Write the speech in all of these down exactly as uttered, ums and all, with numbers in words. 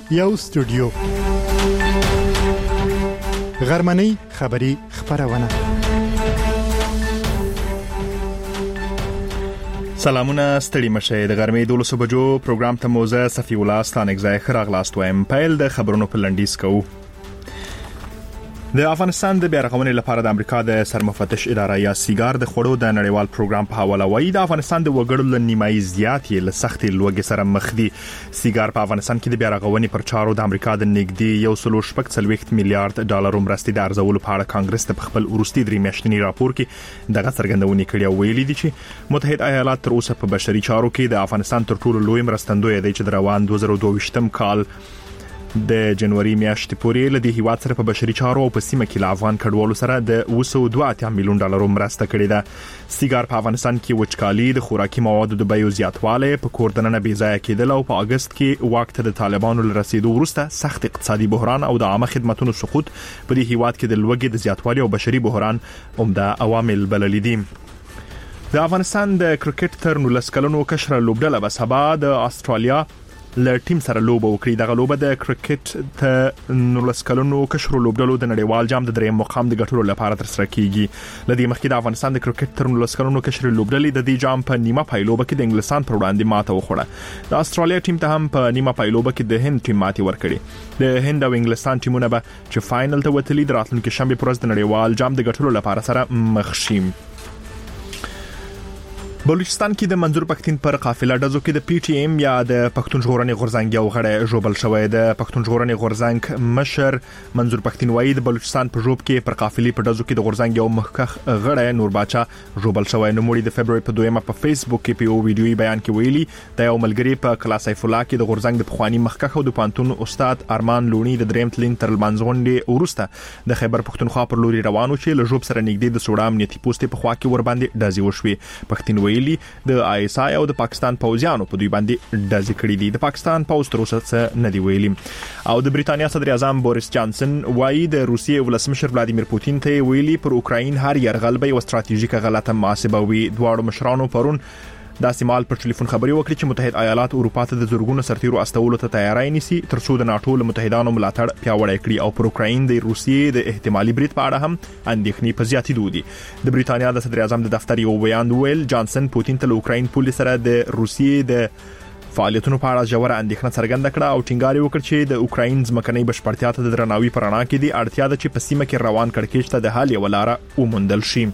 یو استودیو غرمنۍ خبری خبرونه. سلامونه ستړي مشه د غرمې دولسو بجو پروګرام ته موزه صفی الله ستانک ځای خراغلاست وایم. پیل د خبرونو په لنډیز کوو. د افغانستان د بیارغونې لپاره د امریکا د سرمفتش اداره یا سیګار د خوړو د نړیوال پروګرام په حواله وایي د افغانستان د وګړو له نیمایي زیات یې له سختې لوږې سره مخ دي. سیګار په افغانستان کې د بیارغونې پر چارو د امریکا د نږدې یو سل شپږ څلوېښت میلیارډ ډالر مرستې د ارزولو په اړه کانګرس ته خپل وروستي درې میاشتني راپور کې دغه څرګندونې کړې او ویلي دي چې متحده ایالات تر اوسه په بشري چارو کې د افغانستان تر ټولو لوی مرستندوی دی چې د روان دوه زره دوه ویشتم کال د جنوري میاشتې پورې له دې هیواد سره په بشري چارو او په سیمه کې له افغان کډوالو سره د دوه سوه دوه اتیا میلیون ډالرو مرسته کړې ده. سیګار په افغانستان کې وچکالي، د خوراکي موادو د بیو زیاتوالی، په کور دننه بې ځایه کېدل او په اگست کې واک ته د طالبانو له رسیدو وروسته سخت اقتصادي بحران او د عامه خدماتو سقوط په دې هیواد کې د لوږې د زیاتوالي او بشري بحران عمده عوامل بللي دي. د افغانستان د کرکټ تر نولس کلنو کشره لوبډله به سبا د استرالیا له ټیم سره لوبه وکړي. دغه لوبه د کرکټ ته نولس کلنو کشرو لوبډلو د نړیوال جام د دریم مقام د ګټلو لپاره ترسره کیږي. لدې مخکې د افغانستان د کرکټ تر نولس کلنو کشرو لوبډلې د دې جام په نیمه پایلوبه کې د انګلستان پر وړاندې ماته وخوړه. د استرالیا ټیم ته هم په نیمه پایلوبه کې د هند ټیم ماتې ورکړي. د هند او انګلستان ټیمونه به چې فائنل ته وتلي د راتلونکي شنبه پر ورځ د نړیوال جام د ګټلو لپاره سره مخ شي. بلوچستان کې د منظور پښتين پر قافله ډزو کې د پی ټی ایم یا د پښتون ژغورنې غورځنګ یو غړی ژوبل شوی. د پښتون ژغورنې غورځنګ مشر منظور پښتين وایي د بلوچستان په ژوب کې پر قافلې په ډزو کې د غورځنګ یو مخکخ غړی نور باچا ژوبل شوی. نوموړي د فبرवरी په دویمه په فیسبوک کې په یو ویډیويي بیان کې ویلي د یو ملګری په کلاس سیف الله کې د غورځنګ د پخوانی مخکخ او د پانتون استاد ارمان لونی د دریم تلین تر منځغونډې ورسته د خیبر پښتونخوا پر لوري روانو چې له ژوب سره نږدې د سوډا امنیتي پوسټ په خوا کې ور باندې ډزې وشوي. پښتين ویلي د آی اس آی او د پاکستان پوځیانو په دوی باندې ډزې کړې دي. د پاکستان پوځ تر اوسه څه نه دی ویلي. او د بریټانیا صدر اعظم بوریس جانسن وایي د روسیې ولسمشر ولادیمیر پوتین ته ویلي پر اوکراین هر يرغل به یو ستراتیژیکه غلطه محاسبه وي. دواړو مشرانو پرون د استعمال پر ټلیفون خبري وکړي چې متحده ایالات اروپا ته د زورګونو سرتیرو استولو ته تیاری نیسي ترڅو د ناتو له متحدانو ملاتړ پیاوړی کړي او پر اوکراین د روسیې د احتمالي برید په اړه هم اندېښنې په زیاتېدو دي. د بریټانیا د صدر اعظم د دفتر یو بیان ویل جانسن پوتین ته له اوکراین پولیس سره د روسیې د فعالیتونو په اړه جوړه اندېښنه څرګنده کړه او ټینګار وکړ چې د اوکراین ځمکنۍ بشپړتیا ته د درناوي پرانا کې دي اړتیا ده چې په سیمه کې روان کړکېچ ته د حل یو لاره وموندل شي.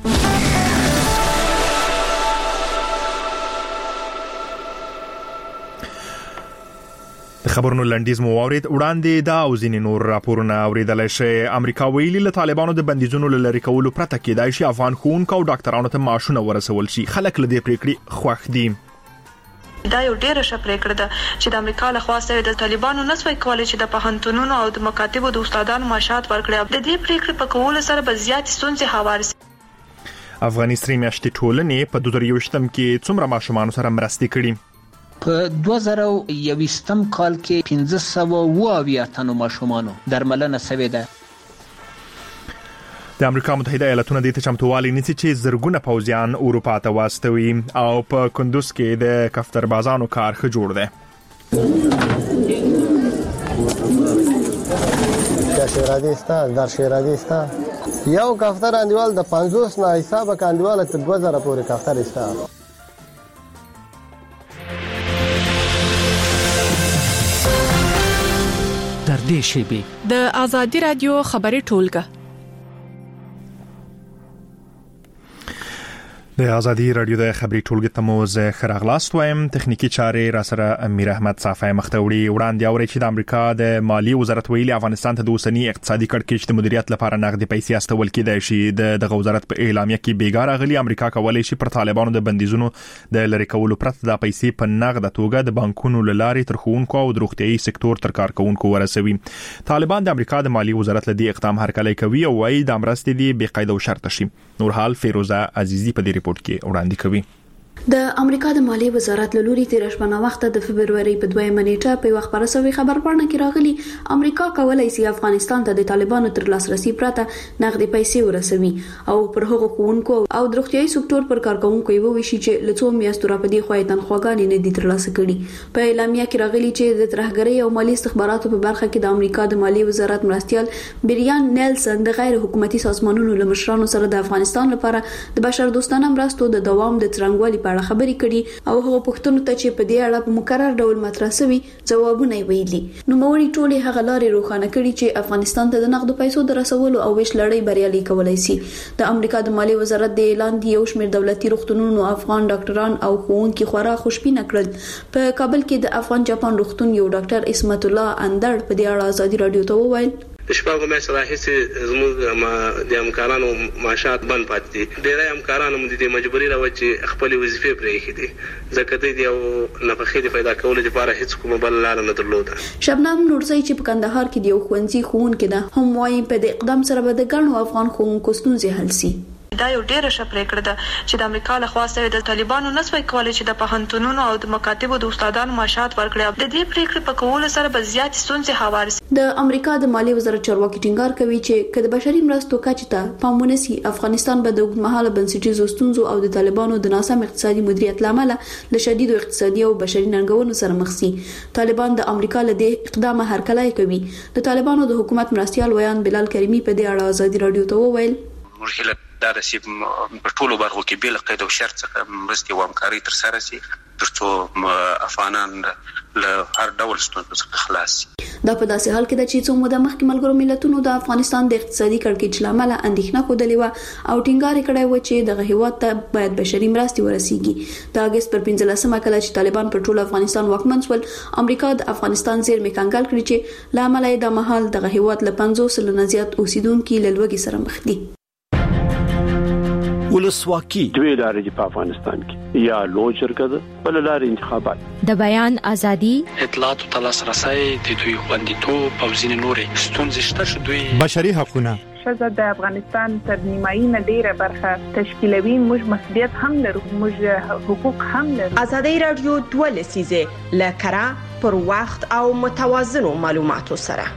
د خبرونو لنډیز مو واورید. وړاندې دا او ځینې نور راپورونه اوریدلای شئ. امریکا ویلي له طالبانو د بندیزونو لری کولو پرته کېدای شي افغان ښوونکو او ډاکټرانو ته معاشونه ورسول شي. خلک له دې پریکړې خوښ دي. دا یو ډیره ښه پریکړه ده چې د امریکا له خوا سره د طالبانو نسوي کولای چې د پوهنتونونو او د مکاتبو د استادانو معاشات ورکړي. د دې پریکړې په کولو سره به زیات ستونزې هوار شي. افغاني سری میاشتې ټولنې په دوه زره یوویشتم کې څومره ماشومان سره مرستې کړي؟ په دوه زره یوویشتم کال کې پنځه سوه اووه اویا تنو ماشومانو درملنه شوې ده. د امریکا متحده ایالاتونو د چمتووالي نیسي چې زرګونه پوځیان اروپا ته واستوي او په کندوز کې د کفتربازانو کار ښه جوړ دی. دا شیرادي ستا در شیرادي ستا یو کفتر اندوال د پنځوس نه حساب کاندواله تر دوه زره پورې کفتر ستا. در دې شیبه د آزادی رادیو خبري ټولګه د آزادی رادیو د خبري ټولګې ته مو زه خراغلاست وایم. تخنیکی چارې را سره امیر احمد صافی مختوړي. وړاندې اوري چې د امریکا د مالی وزارت ویلي افغانستان ته د اوسنی اقتصادي کړکېچ د مدیریت لپاره نغدي پیسې استول کېدای شي. د دغه وزارت په اعلامیه کې بیګار غلي امریکا کولای شي پر طالبانو د بندیزونو د لری کولو پرته د پیسې په نغده توګه د بانکونو لارې تر ښوونکو او د روغتيایي سکتور تر کارکونکو ورسوي. طالبان د امریکا د مالی وزارت لدی اقدام هرکلی کوي او وايي د امرستې دی بې قید او شرط شي. نور حال فیروزه عزیزی په دې ریپورت کې وړاندې کوي. د امریکا د مالیې وزارت له لوري تیر شپه وخت د فبروري په دویمه نیټه په وخت پرسوي خبر پاڼه کې راغلي امریکا کولای شي افغانستان ته د طالبانو تر لاسرسي پرته نغدي پیسې ورسوي او پر هغو ښوونکو او د روغتیايي سکتور پر کارکونکو یې وویشي چې له څو میاشتو راپدې خوای تنخواګانې نه دي ترلاسه کړي. په اعلامیه کې راغلي چې د ترهګرۍ او مالی استخباراتو په برخه کې د امریکا د مالیې وزارت مرستيال بریان نیلسن د غیر حکومتي سازمانونو له مشرانو سره د افغانستان لپاره د بشردوستانه مرستو د دوام د څرنګوالي په اړه خبرې کړي او هغه پوښتنو ته چې په دې اړه په مکرر ډول مطرح شوي ځوابونه ویلي. نو موري ټولې هغه لارې روښانه کړي چې افغانستان ته د نقدو پیسو د رسولو او ویش لړۍ بریالي کولای شي. د امریکا د مالی وزارت د اعلان دی یو شمېر دولتي روغتونونو افغان ډاکټران او ښوونکي خورا خوشبینه کړل. په کابل کې د افغان جاپان روغتون یو ډاکټر اسمت الله اندړ په دې اړه ازادي رادیو ته وویل د شپږو میاشتو راهیسې زموږ د همکارانو معاشات بند پاتې دي. ډېری همکارانو د دې مجبوري راوړي چې خپل وظیفې پرېښې دي ځکه دوی د یو نفقې د پیدا کولو لپاره هیڅ کومه بل لار نه درلوده. شبنم نورزی چې په کندهار کې د یو ښوونځي ښوونکې ده هم وايي په دې اقدام سره به د ګڼو افغان ښوونکو ستونزې حل شي. دا یو ډیره ښه پریکړه ده چې د امریکا له خوا سره د طالبانو نسوي کولای چې د پوهنتونونو او د مکاتبو د استادانو معاشات ورکړي. د دې پریکړې په کولو سره به زیات ستونزې هوار شي. د امریکا د مالی وزارت چارواکي ټینګار کوي چې کله بشري مرستو کچې ته پام ونشي افغانستان به د اوږدمهاله بنسټیزو ستونزو او د طالبانو د ناسم اقتصادي مدیریت لامل له شدیدو اقتصادي او بشري ننګونو سره مخ شي. طالبان د امریکا له دې اقدامه هرکلی کوي. د طالبانو د حکومت مرستيال ویان بلال کریمی په دې اړه ازادي رادیو ته وویل دا د سیب په ټولو برخو کې بل قید او شرط څخه مرستي او همکاري تر سره شي ترڅو افغانان له هر ډول ستونزو څخه خلاص شي. دا په داسې حال کې ده چې څو موده مخکې ملګرو ملتونو د افغانستان د اقتصادي کړکېچ لامل اندېښنه خوده و او ټینګار کړی و چې دغه هیواد ته باید بشري مرستي ورسیږي. د اگست پر پنځلسمه کله چې طالبان پر ټول افغانستان واکمن شول امریکا د افغانستان زیرمې کنګل کړې چې لامل یې د مهال دغه هیواد له پنځوس سلنه زیات اوسیدونکو له لوږې سره مخ دي. ولسواکي دوی لارې دي په افغانستان کې یا لوی شرکت بل لارې انتخابات د بیان ازادي اطلاعات او تلاسرسي د دوی خوندیتوب او ځینې نورې ستونزې شته چې دوی بشري حقوقونه ښځه د افغانستان تر نیمایي نه ډیره برخه تشکیلوي. موږ مسؤلیت هم لرو، موږ حقوق هم لرو. ازادي رادیو دوه لسیزه لکرا پر وخت او متوازنو معلوماتو سره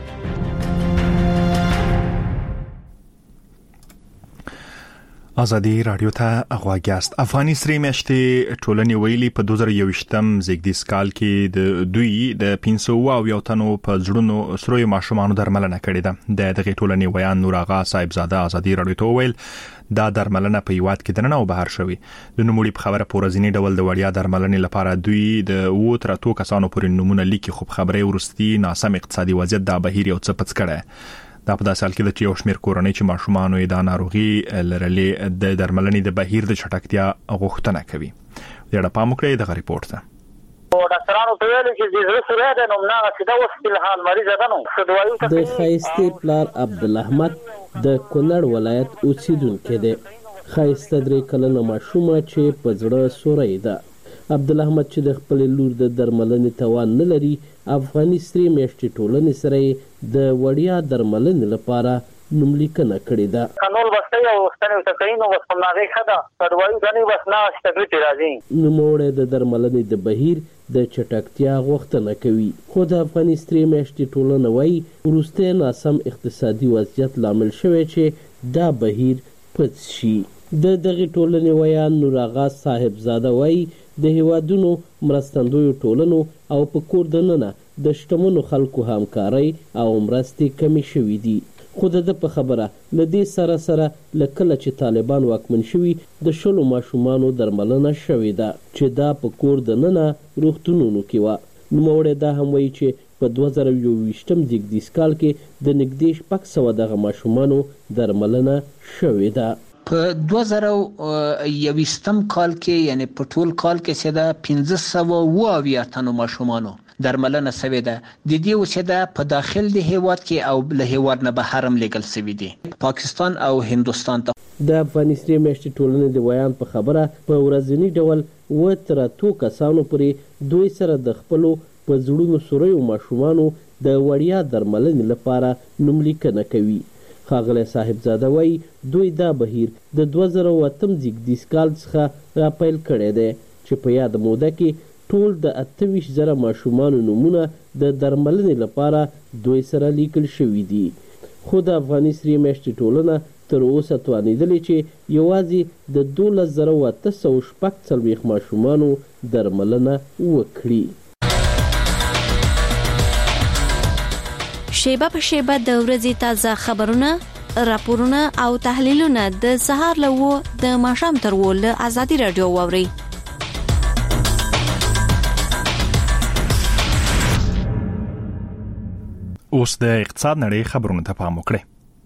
ازادي رادیو ته اغواګاست. افغاني سری میاشتې ټولنې ویلي په دوه زره یوویشتم زیږدیز کال کې د دوی د پنځه او یو تنو په ځړونو سروي ماشومانو درملنه کړې ده. د دغه ټولنې ویان نور آغا صاحبزاده ازادي رادیو ته ویل دا درملنه په یواد کې دننه او بهر شوی. د نوموړي په خبره پورزینی ډول د وړیا درملنې لپاره دوی د و تر اتو کسانو پورې نمونه لیکي خو خبره ورستي ناسم اقتصادي وضعیت د بهیر یو څه پڅ کړه. دا په داسې حال کې د یو شمېر کورنۍ چې ماشومان یې د ناروغي لرلې د درملنې د بهیر د چټکتیا غوښتنه کوي. دا د پام وکړئ د ریپورت ته. او ډاکټرانو ته ویل چې د زړه سره د نومنا سیده اوس په حال مریض ده نو خدوایي ته د خایستې پلار عبدالرحمت د کونړ ولایت اوسیدونکو دی. خایسته درې کلنه ماشومه چې په زړه سوري ده. عبدالرحمت چې د خپل لور د درملنې توان نه لري افغاني سری میاشتې ټولنې سره د وړیا درملنې لپاره نوملیکنه کړې ده. قانون بسته او ستنه تکینو بس په ناغه خدا کډوایي غني بس نه استګریټ راځي. نوموړی د درملنې د بهیر د چټکتیا غوښتنه کوي خو د افغاني سری میاشتې ټولنه وایي وروسته ناسم اقتصادي وضعیت لامل شوی چې دا بهیر پڅ شي. د دغه ټولنې ویان نور آغا صاحبزاده وایي د هیوادونو مرستندویو ټولنو او په کور دننه د شتمنو خلکو همکارۍ او مرستې کمی شوي دي. خو د ده په خبره له دې سره سره له کله چې طالبان واکمن شوي د شلو ماشومانو درملنه شوې ده چې دا په کور دننه روغتونونو کې وه. نوموړی دا هم وایي چې په دوه زره یوویشتم زیږدیز کال کې د نږدې شپږ سوه دغه ماشومانو درملنه شوې ده. په دوه زره یوویشتم کال کې یعنی په ټول کال کې چې دا پنځه سوه اوه اویا تنو ماشومانو درملنه شوې ده. د دې اوسېده په داخل د هیواد کې او له هیواد نه بهر هم لیږل شوي دي پاکستان او هندوستان ته. د افغاني سری میاشتې ټولنې د ویان په خبره په ورځني ډول اوه تر اتو کسانو پورې دوی سره د خپلو په زړونو سوریو ماشومانو د وړیا درملنې لپاره نوملیکنه کوي. ښاغلی صاحبزاده وایي دوی دا بهیر د دوه زره اتم زیږدیز کال څخه راپیل کړی دی چې په یاد موده کې ټول د اته ویشت زره ماشومانو نومونه د درملنې لپاره دوی سره لیکل شوي دي. خو د افغاني سرې میاشتې ټولنه تر اوسه توانېدلې چې یوازې د دولس زره او اته سوه شپږ څلوېښت ماشومانو درملنه وکړي. شیبه په شیبه د ورځې تازه خبرونه، راپورونه او تحلیلونه د سهار له اوه د ماښام تر اوه له ازادي راډیو واورئ. اوس د اقتصاد نړۍ خبرونه ته پام وکړئ.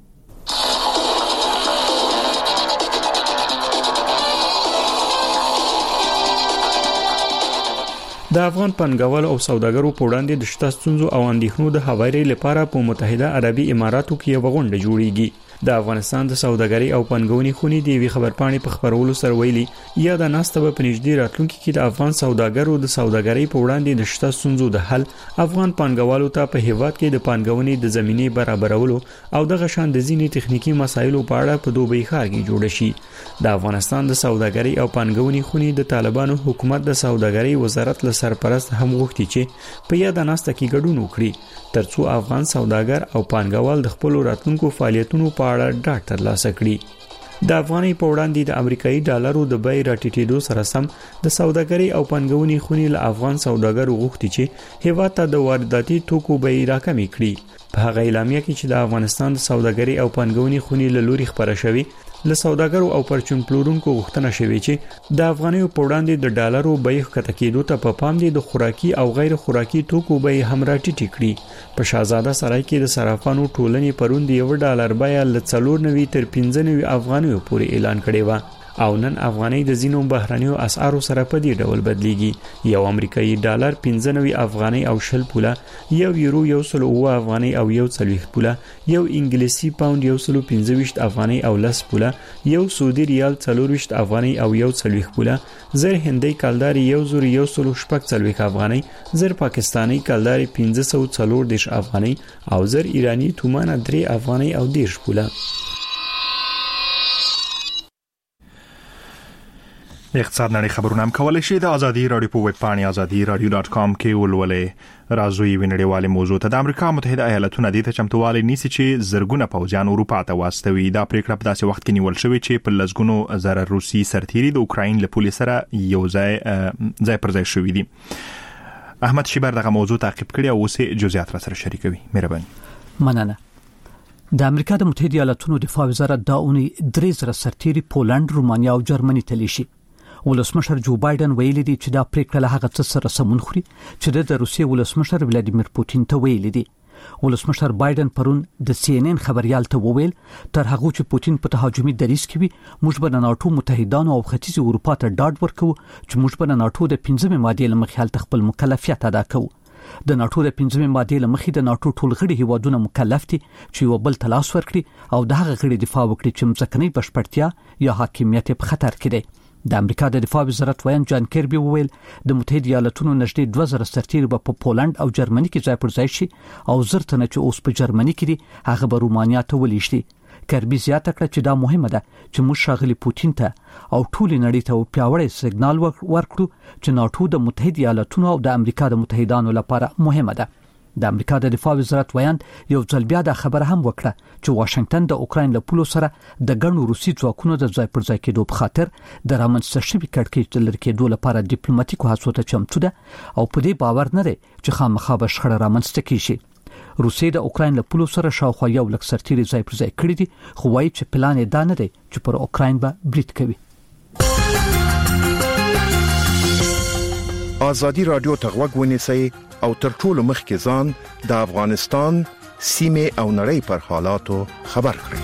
د افغان پانګوالو او سوداګرو په وړاندې د شته ستونزو او اندېښنو د هواري لپاره په متحده عربي اماراتو کې یوه غونډه جوړیږي. د افغانستان د سوداګرۍ او پانګونې خونې د یوې خبرپاڼې په خپرولو سره ویلي یا د ناسته به په نږدې راتلونکي کې د افغان سوداګرو د سوداګرۍ په وړاندې د شته ستونزو د حل، افغان پانګوالو ته په هیواد کې د پانګونې د زمینې برابرولو او دغه شان د ځینې تخنیکی مسایلو په اړه په دوبۍ ښار کې جوړ شي. د افغانستان د سوداګرۍ او پانګونې خونې د طالبانو حکومت د سوداګرۍ وزارت له سرپرست هم غوښتي چې په یاد ناسته کې ګډون وکړي ترڅو افغان سوداګر او پانګوال د خپل راتلونکو فعالیتونو په اړه ډاډ ترلاسه کړي. د افغانۍ په وړاندې د امریکایي ډالرو د بیې راټیټېدو سره سم د سوداګرۍ او پانګونې خونې له افغان سوداګرو غوښتي چې هیواد ته د وارداتي توکو بیې راکمې کړي. په هغه اعلامیه کې چې د افغانستان د سوداګرۍ او پانګونې خونې له لوري خپره شوې، له سوداګرو او پرچون پلورونکو غوښتنه شوې چې د افغانیو په وړاندې د ډالرو بیې ښکته کېدو ته په پام دي د خوراکي او غیر خوراکي توکو بیې هم راټیټې کړي. په شاهزاده سرای کې د صرافانو ټولنې پرون د یو ډالر بیه له څلور نوي تر پنځه نوي افغانیو پورې اعلان کړې وه او نن افغانۍ د ځینو بهرنیو اسعارو سره په دې ډول بدلیږي. یو امریکایي ډالر پنځه نوي افغانۍ او شل پوله، یو یورو یو سل اوه افغانۍ او یو څلوېښت پوله، یو انګلیسي پاوند یو سل پنځه ویشت افغانۍ او لس پوله، یو سعودي ریال څلور ویشت افغانۍ او یو څلوېښت پوله، زر هندۍ کلدارې یو زر یو سل شپږ څلوېښت افغانۍ، زر پاکستاني کلدارې پنځه سوه څلور دېرش افغانۍ او زر ایراني تومانه درې افغانۍ او دېرش پوله. اقتصاد نړۍ خبرونه هم کولای شي د ازادي رادیو په ویب پاڼې ازادي رادیو ډاټ کام کې ولولئ. راځو یې نړیوالې موضوع ته. د امریکا متحده ایالاتونو د ته چمتووالی نیسي چې زرګونه پوځیان اروپا ته واستوي. دا پریکړه په داسې وخت کې نیول شوې چې په لسګونو زره روسي سرتیري د اوکراین له پولې سره یو ځای ځای پر ځای شوي دي. احمد شیبر دغه موضوع تعقیب کړی او اوس جزئیات را سره شریکوي. مهرباني. مننه. د امریکا د متحده ایالاتونو دفاع وزارت دا اونۍ درې زره سرتیري پولند، رومانیا او جرمني ته لیږي. ولسمشر جو بایدن ویلي دی چې دا پریکړه له هغه څه سره سمون خوري چې د روسیې ولسمشر ولادیمیر پوتین ته ویلي دی. ولسمشر بایدن پرون د سی ان ان خبريال ته وویل تر هغه چې پوتین په تهاجمي دریځ کې وي موږ به د ناتو متحدانو او ختیځ اروپا ته ډاډ ورکو چې موږ به د ناتو د پنځمې مادې له مخې هلته خپل مکلفیت ادا کوو. د ناتو د پنځمې مادې له مخې د ناتو ټول غړي هیوادونه مکلف دي چې یو بل ته لاس ورکړي او د هغه غړي دفاع وکړي چې ځمکنۍ بشپړتیا یا حاکمیت په خطر کې دی. د امریکا د دفاع وزارت ویان جان کیربي وویل د متحده ایالاتونو نږدې دوه زره سرتیري به په پولند او جرمني کې ځای پر ځای شي او زر تنه چې اوس په جرمني کې دي هغه به رومانیا ته ولېږدي. کیربي زیاته کړه چې دا مهمه ده چې موږ ښاغلي پوتین ته او ټولې نړۍ ته پیاوړی سیګنال ورکړو چې ناتو د متحده ایالاتونو او د امریکا د متحدانو لپاره مهمه ده. د امریکا د دفاع وزارت ویان یو ځل بیا د خبره هم وکړه چې واشنگټن د اوکراین له پولو سره د ګڼو روسي ځواکونو د ځای پر ځای کېدو په خاطر د رامنځته شوي کړکېچ د لرې کېدو لپاره ډیپلوماټیکو هڅو ته چمتو ده او په دې باور نه دی چې خامخا به شخړه رامنځته کېږي. روسیې د اوکراین له پولو سره شاوخوا یو لک سرتیري ځای پر ځای کړي دي خو وایي چې پلان یې دا نه دی چې پر اوکراین به برید کوي. ازادي رادیو ته غوږ ونیسئ او تر ټولو مخکې ځان د افغانستان سیمه او نړۍ پر حالاتو خبر کړئ.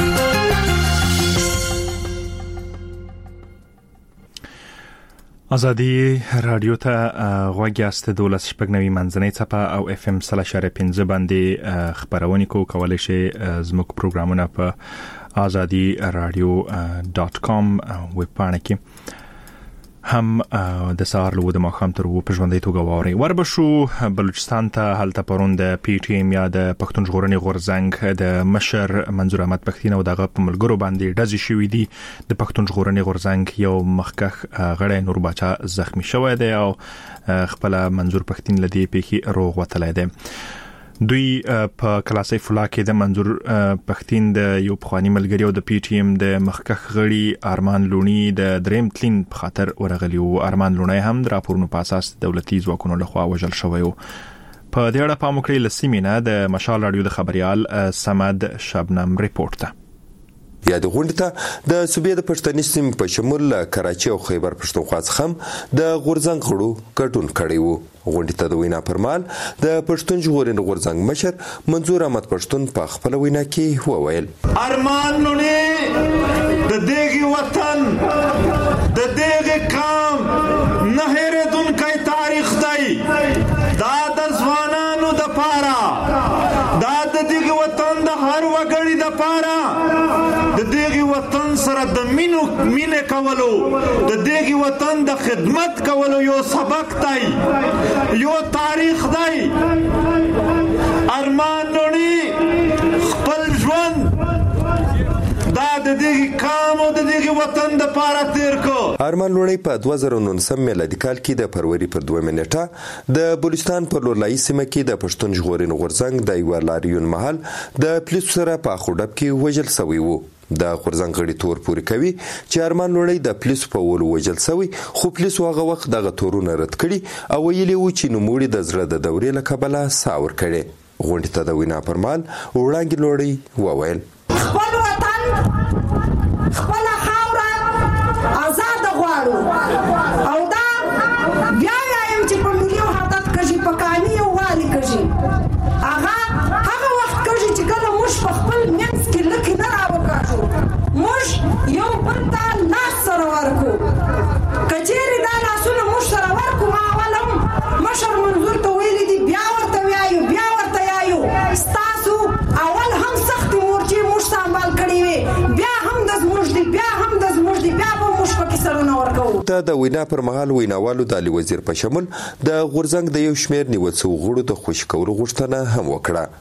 ازادي رادیو ته غوږ یاست. دولس شپږ نوي منځنۍ څپه او اف ام سل اشاره پنځه باندې خبرونه کو کولای شي زموږ پروګرامونه په ازادي رادیو ډاټ کام ویب پاڼه کې هم د سهار له د ماښام تر و په ژوندۍ توګه واوري. وربشو بلوچستان ته هلته پرون د پی ټی ایم یا د پښتون ژغورنې غورځنګ د مشر منظور احمد پښتين او دغه په ملګرو باندې ډزې شوې دي. د پښتون ژغورنې غورځنګ یو مخکخ غړی نور باچا زخمی شوی دی او خپل منظور پښتين لدی پیخي روغ وتلی دی. دوی په کلاسي فلا کې د منظور پښتين د یو پخوانی ملګری او د پی ټی ایم د مخکخ غړي ارمان لونی د دریم تلین په خاطر ورغلی او ارمان لونی هم د راپورونو په اساس دولتي ځواکونو لخوا وژل شوی و. په دې اړه پام وکړئ لسیمینه د مشال رادیو د خبريال سمد شبنم ریپورت ته. یا د غونډه ته د صوبې د پښتني سیمې په شمول کراچي او خیبر پښتونخوا څخه د غورځنګ غړو ګډون کړی وو. غونډه ته د وینا پرمال د پښتون ژغورنې غورځنګ مشر منظور احمد پښتون په خپل وینا کې وویل ارمان لونی د دغه وطن د دغه قوم نه هېرېدونکی تاریخ دی. دا د ځوانانو د پاره دا د دغه وطن د هر وګړي د پاره د دغه وطن سره د مینو مینه کولو د دغه وطن د خدمت کولو یو سبق دی یو تاریخ دی. ارمان لونی خپل ژوند دا د دغه قوم او د دغه وطن د پاره تیر کو. ارمان لونی په دوه زره نولسم میلادي کال کې د فروری پر دوه نیټه د بلوچستان په لورلایي سیمه کې د پښتون ژغورنې غورځنګ د یو لاریون محل د پولیسو سره په خوډب کې وژل شوی وو. د غورځنګ غړي تور پوري کوي چې ارمان لونی د پولیسو په ولو وژل شوی خو پولیسو هغه وخت دغه تورونه رد کړي او ویلي و چې نوموړي د زړه د دورې له کبله ساور کړي. غونډه ته د وینا پرمال وړاندې لوړی وویل خپل وطن خپل خاوره آزاد غواړو او دا بیا وایم چې په ملي وحدت کې په قانوني والی کې هغه هغه وخت کې چې کله موږ په خپل منځ کې لکه نه راوکړو موږ یو بل ته لاس سره ورکو کچېری دا لاسونه موږ سره ورکو ما ولهم مشر منظور ته ویلي دي بیا ورته وایو بیا ورته یایو ستاسو اول هم سخت مورچې موږ سنبال کړی وي بیا هم د زموږ دی بیا هم د زموږ دی بیا به موږ پکې سرونه ورکو. ته د وینا پر مهال ویناوالو د علي وزیر په شمول د غورځنګ د یو شمېر نیول شوو غړو د خوشي کولو غوښتنه هم وکړه.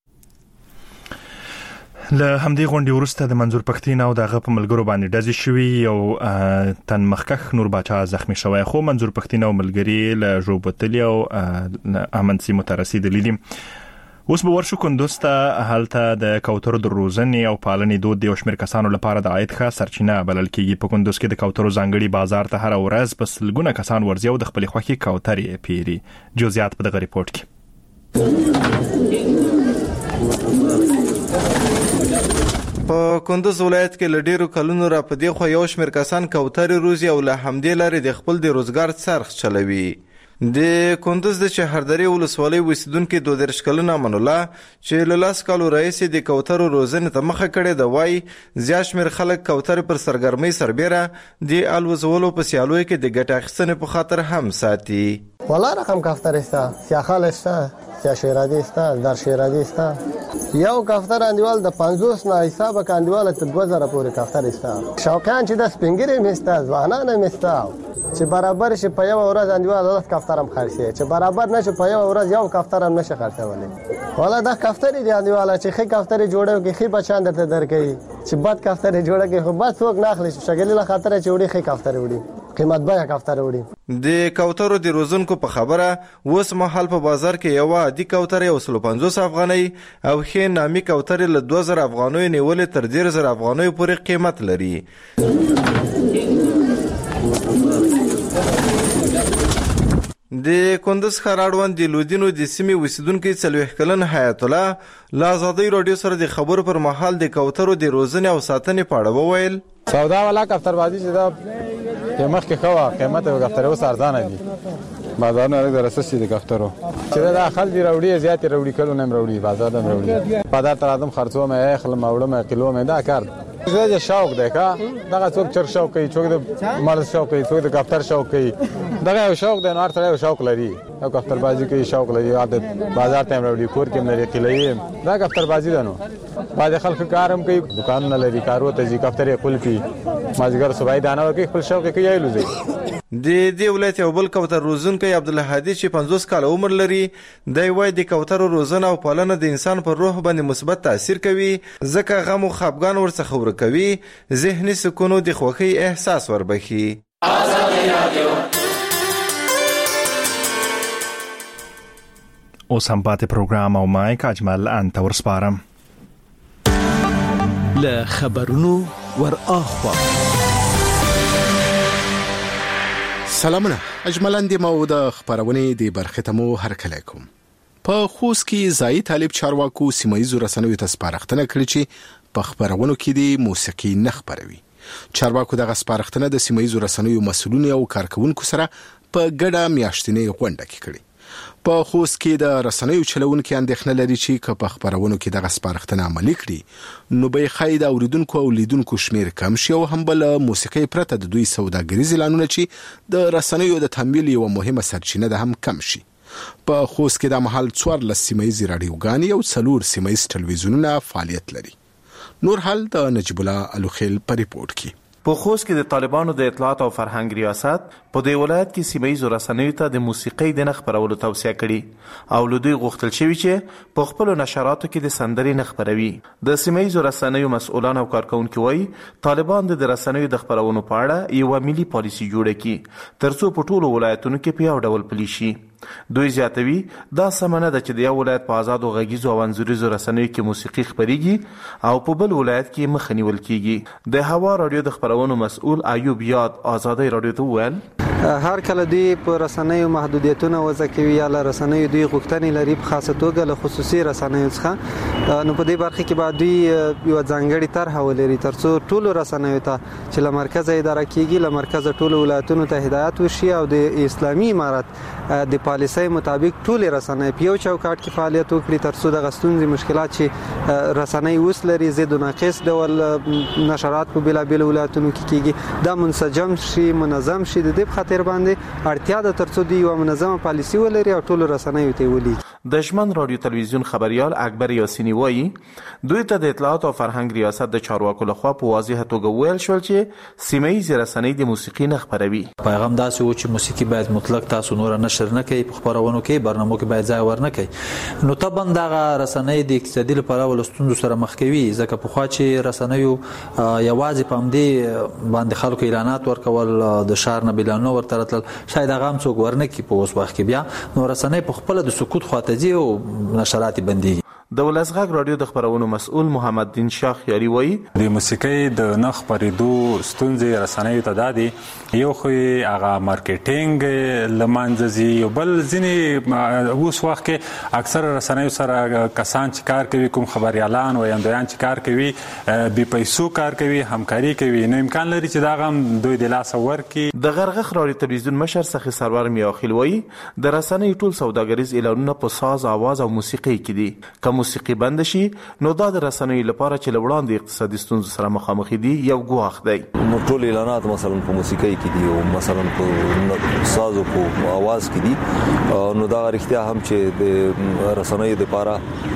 له همدې غونډې وروسته د منظور پښتين او دغه په ملګرو باندې ډزې شوې او تن مخکخ نور باچا زخمی شوی خو منظور پښتين او ملګری له ژوبتلی او امن سیمو ته رسیدلی دي. اوس به ورشو کندوز ته هلته د کوترو د روزنې او پالنې دود د یو شمېر کسانو لپاره د عاید ښه سرچینه بلل کېږي. په کندوز کې د کوترو ځانګړي بازار ته هر ورځ په سلګونه کسان ورځي او د خپلې خوښې کوترې پیري. جزئیات په دغه ریپورت کې. په کندوز ولایت کې لډیرو کلونو را پدې خو یو شمېر کسان کوترې روزي او له همدې لارې د خپل د روزګار څرخ چلوي. د کندوز د شهرداري ولسوالۍ اوسیدونکي دوه دېرش کلنه امان الله چې له لاس کالو راهیسې د کوترو روزنې ته مخه کړې ده وایي زیات شمېر خلک کوترې پر سرګرمۍ سربیره د الوزولو په سیالیو کې د ګټې اخیستنې په خاطر هم ساتي. والا رقم کفتر استا سیاخال استا سیا شیرادی استا در شیرادی استا یو کفتر اندیوال د پنځوس نه حساب کاندیوال تر دوه زره پورې کفتر استا شوقان چې د سپینګری مستا ځوانان مستا چې برابر شي په یو ورځ اندیوال د کفترم خرڅي چې برابر نشي په یو ورځ یو کفترم نشي خرڅولای. والا د کفتر دی اندیوال چې خې کفتر جوړو کې خې بچان درته درکې چې بد کفتر جوړه کې خو بد څوک نه اخلي شګلی له خاطر چې وړي خې کفتر وړي قیمت به کفتر وړي. د کوترو د روزونکو په خبره اوس مهال په بازار کې یو عادي کوتر یو سل پنځوس افغانۍ او ښې نامي کوتر له دوه زره افغانۍ نیولې تر ډېر زره افغانۍ پورې قیمت لري. د کندوز ښار اړوند د لودینو د سیمې اوسیدونکي څلوېښت کلن حیات الله له ازادۍ راډیو سره د خبرو پر مهال د کوترو د روزنې او ساتنې په اړه وویل سودا والا کفتربازي چې دا مخکې ښه وه قیمت یې کفترې اوس ارزانه دي بازارونه لږ د رسس دي کفترو چې دا خلک دي راوړي زیات یې راوړي کلونه هم راوړي بازار هم راوړي بازار ته راځم خرڅوم یې اخلم اوړم کیلو مې دا کار زه شوق دی کا دغه څوک چر شوق کوي څوک د مرز شوق کوي څوک د کفتر شوق کوي دغه یو شوق دی نو هر سړی شوق لري او کفتر بازی کوي شوق لري عادت بازار ته راوړي کور کې لري قلعه دا کفتر بازی ده نو بعد خلک کارم کوي دکان نه لري کارو ته ځي کفتر یې خپل پی مازګر صبح دانه کوي خپل شوق کوي ایلو زی د دې ولایت یو بل کوتر روزونکی عبدالهادي چې پنځوس کاله عمر لري دی وایي د کوترو روزنه او پالنه د انسان پر روح باندې مثبت تاثیر کوي ځکه غم او خفګان ورڅخه ورکوي ذهني سکون او د خوښۍ احساس وربخي. اوس هم پاتې پروګرام او مایک اجمل انت ورسپارم. له خبرونو ور اخوا سلامونه اجمل اندی مو د خبرونې د برخه تمو هرکلی کوم. په خوست کې ځای طالب چارواکو سیمایي رسنیو ته سپارښتنه کړې چې په خبرونو کې د موسیقي نه خبروي. چارواکو دغه سپارښتنه د سیمایي رسنیو مسؤلینو او کارکونکو سره په ګډه میاشتنې غونډه کې کړې. په خوست کې د رسنیو چلوونکو اندېښنه لري چې که په خبرونو کې دغه سپارښتنه عملي کړي نو به خای د اوریدونکو او لیدونکو شمیر کم شي او هم بل موسیقي پرته د دوی سوداګریز اعلانونه چې د رسنیو د تمویل یو مهمه سرچینه ده هم کم شي. په خوست کې د محل څوارلس سیمایي رادیوګانې او څلور سیمایي ټلویزیونونه فعالیت لري. نور حال د نجیب الله الوخیل په ریپورت کې. په خوست کې د طالبانو د اطلاعات او فرهنګ ریاست په دې ولایت کې سیمایي رسنیو ته د موسیقي د نه خپرولو توصیه کړې او له دوی غوښتل شوي چې په خپلو نشراتو کې د سندرې نه خپروي. د سیمایي رسنیو مسؤلان او کارکونکي وایي طالبان د رسنیو د خپرونو په اړه یوه ملي پالیسي جوړه کړي تر څو په ټولو ولایتونو کې په یو ډول پلي شي. دوی زیاتوي دا سمه نه ده چې د یو ولایت په آزادو غږیزو او انځوریزو رسنیو کې موسیقي خپریږي او په بل ولایت کې مخه نیول کیږي. د هوا رادیو د خپرونو مسؤل ایوب یاد آزادۍ رادیو ته وویل هر کله دوی په رسنیو محدودیتونه وضع کوي یا له رسنیو دوی غوښتنې لري په خاصه توګه له خصوصي رسنیو څخه نو په دې برخه کې باید دوی یو ځانګړي طرحه ولري تر څو ټولو رسنیو ته چې له مرکزه اداره کیږي له مرکزه ټولو ولایتونو ته هدایت وشي او د اسلامي امارت د پالیسۍ مطابق ټول رسنۍ په یو چوکاټ کې فعالیت وکړي تر څو د غستونځي مشکلات چې رسنۍ اوس لري زید و ناقص ډول نشرات په بلابل ولایتونو کې کیږي دا منسجم شي منظم شي د دې خاطر باندې اړتیا ده تر څو دی یو منظمه پالیسي ولري او ټول رسنۍ ته ولي. د شمن رادیو تلویزیون خبريال اکبر یاسینی وایي دوی ته د اطلاعات او فرهنګ ریاست د چارواکو لخوا په واضحه توګه ویل شول چې سیمایي رسنۍ د موسیقي نه خپروي. پیغام داسې و چې موسیقي باید مطلق تاسو نور نشر نه کوي په خبرونو کې برنامو کې باید ځای ورنه کوي. نو طبعا دغه رسنۍ د اقتصادي لپاره ولستونو سره مخ کوي ځکه په خوا چې رسنیو یوازې په همدې باندې خلکو اعلانات ورکول د شهر نه بلانو ورته راتلل شاید هغه هم څوک ورنه کوي په اوس وخت کې بیا نو رسنۍ په خپله د سکوت خواته ځي او نشرات بندي. د ولسغږ رادیو د خبرونو مسؤل محمد دین شاه خیاري وایي د موسیقۍ د نه خپرېدو ستونزې رسنیو ته دا دي یو خو هغه مارکیټینګ له منځه ځي یو بل ځینې اوس وخت کې اکثره رسنیو سره کسان چې کار کوي کوم خبریالان ویاندویان چې کار کوي بې پیسو کار کوي همکاري کوي نو امکان لري چې دا هم دوی د لاسه ورکړي. د غرغښ رادیو تلویزیون مشر سخي سرور میاخیل وایي د رسنیو ټول سوداګریز اعلانونه په ساز اواز او موسیقۍ کې دي موسیقي بند شي نو دا د رسنیو لپاره چې لوړاندې اقتصادي ستونزو سره مخامخ دي یو ګواښ دی. نو ټول اعلانات مثلا په موسیقۍ کې دي او مثلا په ساز او په आवाज کې دي نو دا اړتیا هم چې د رسنیو لپاره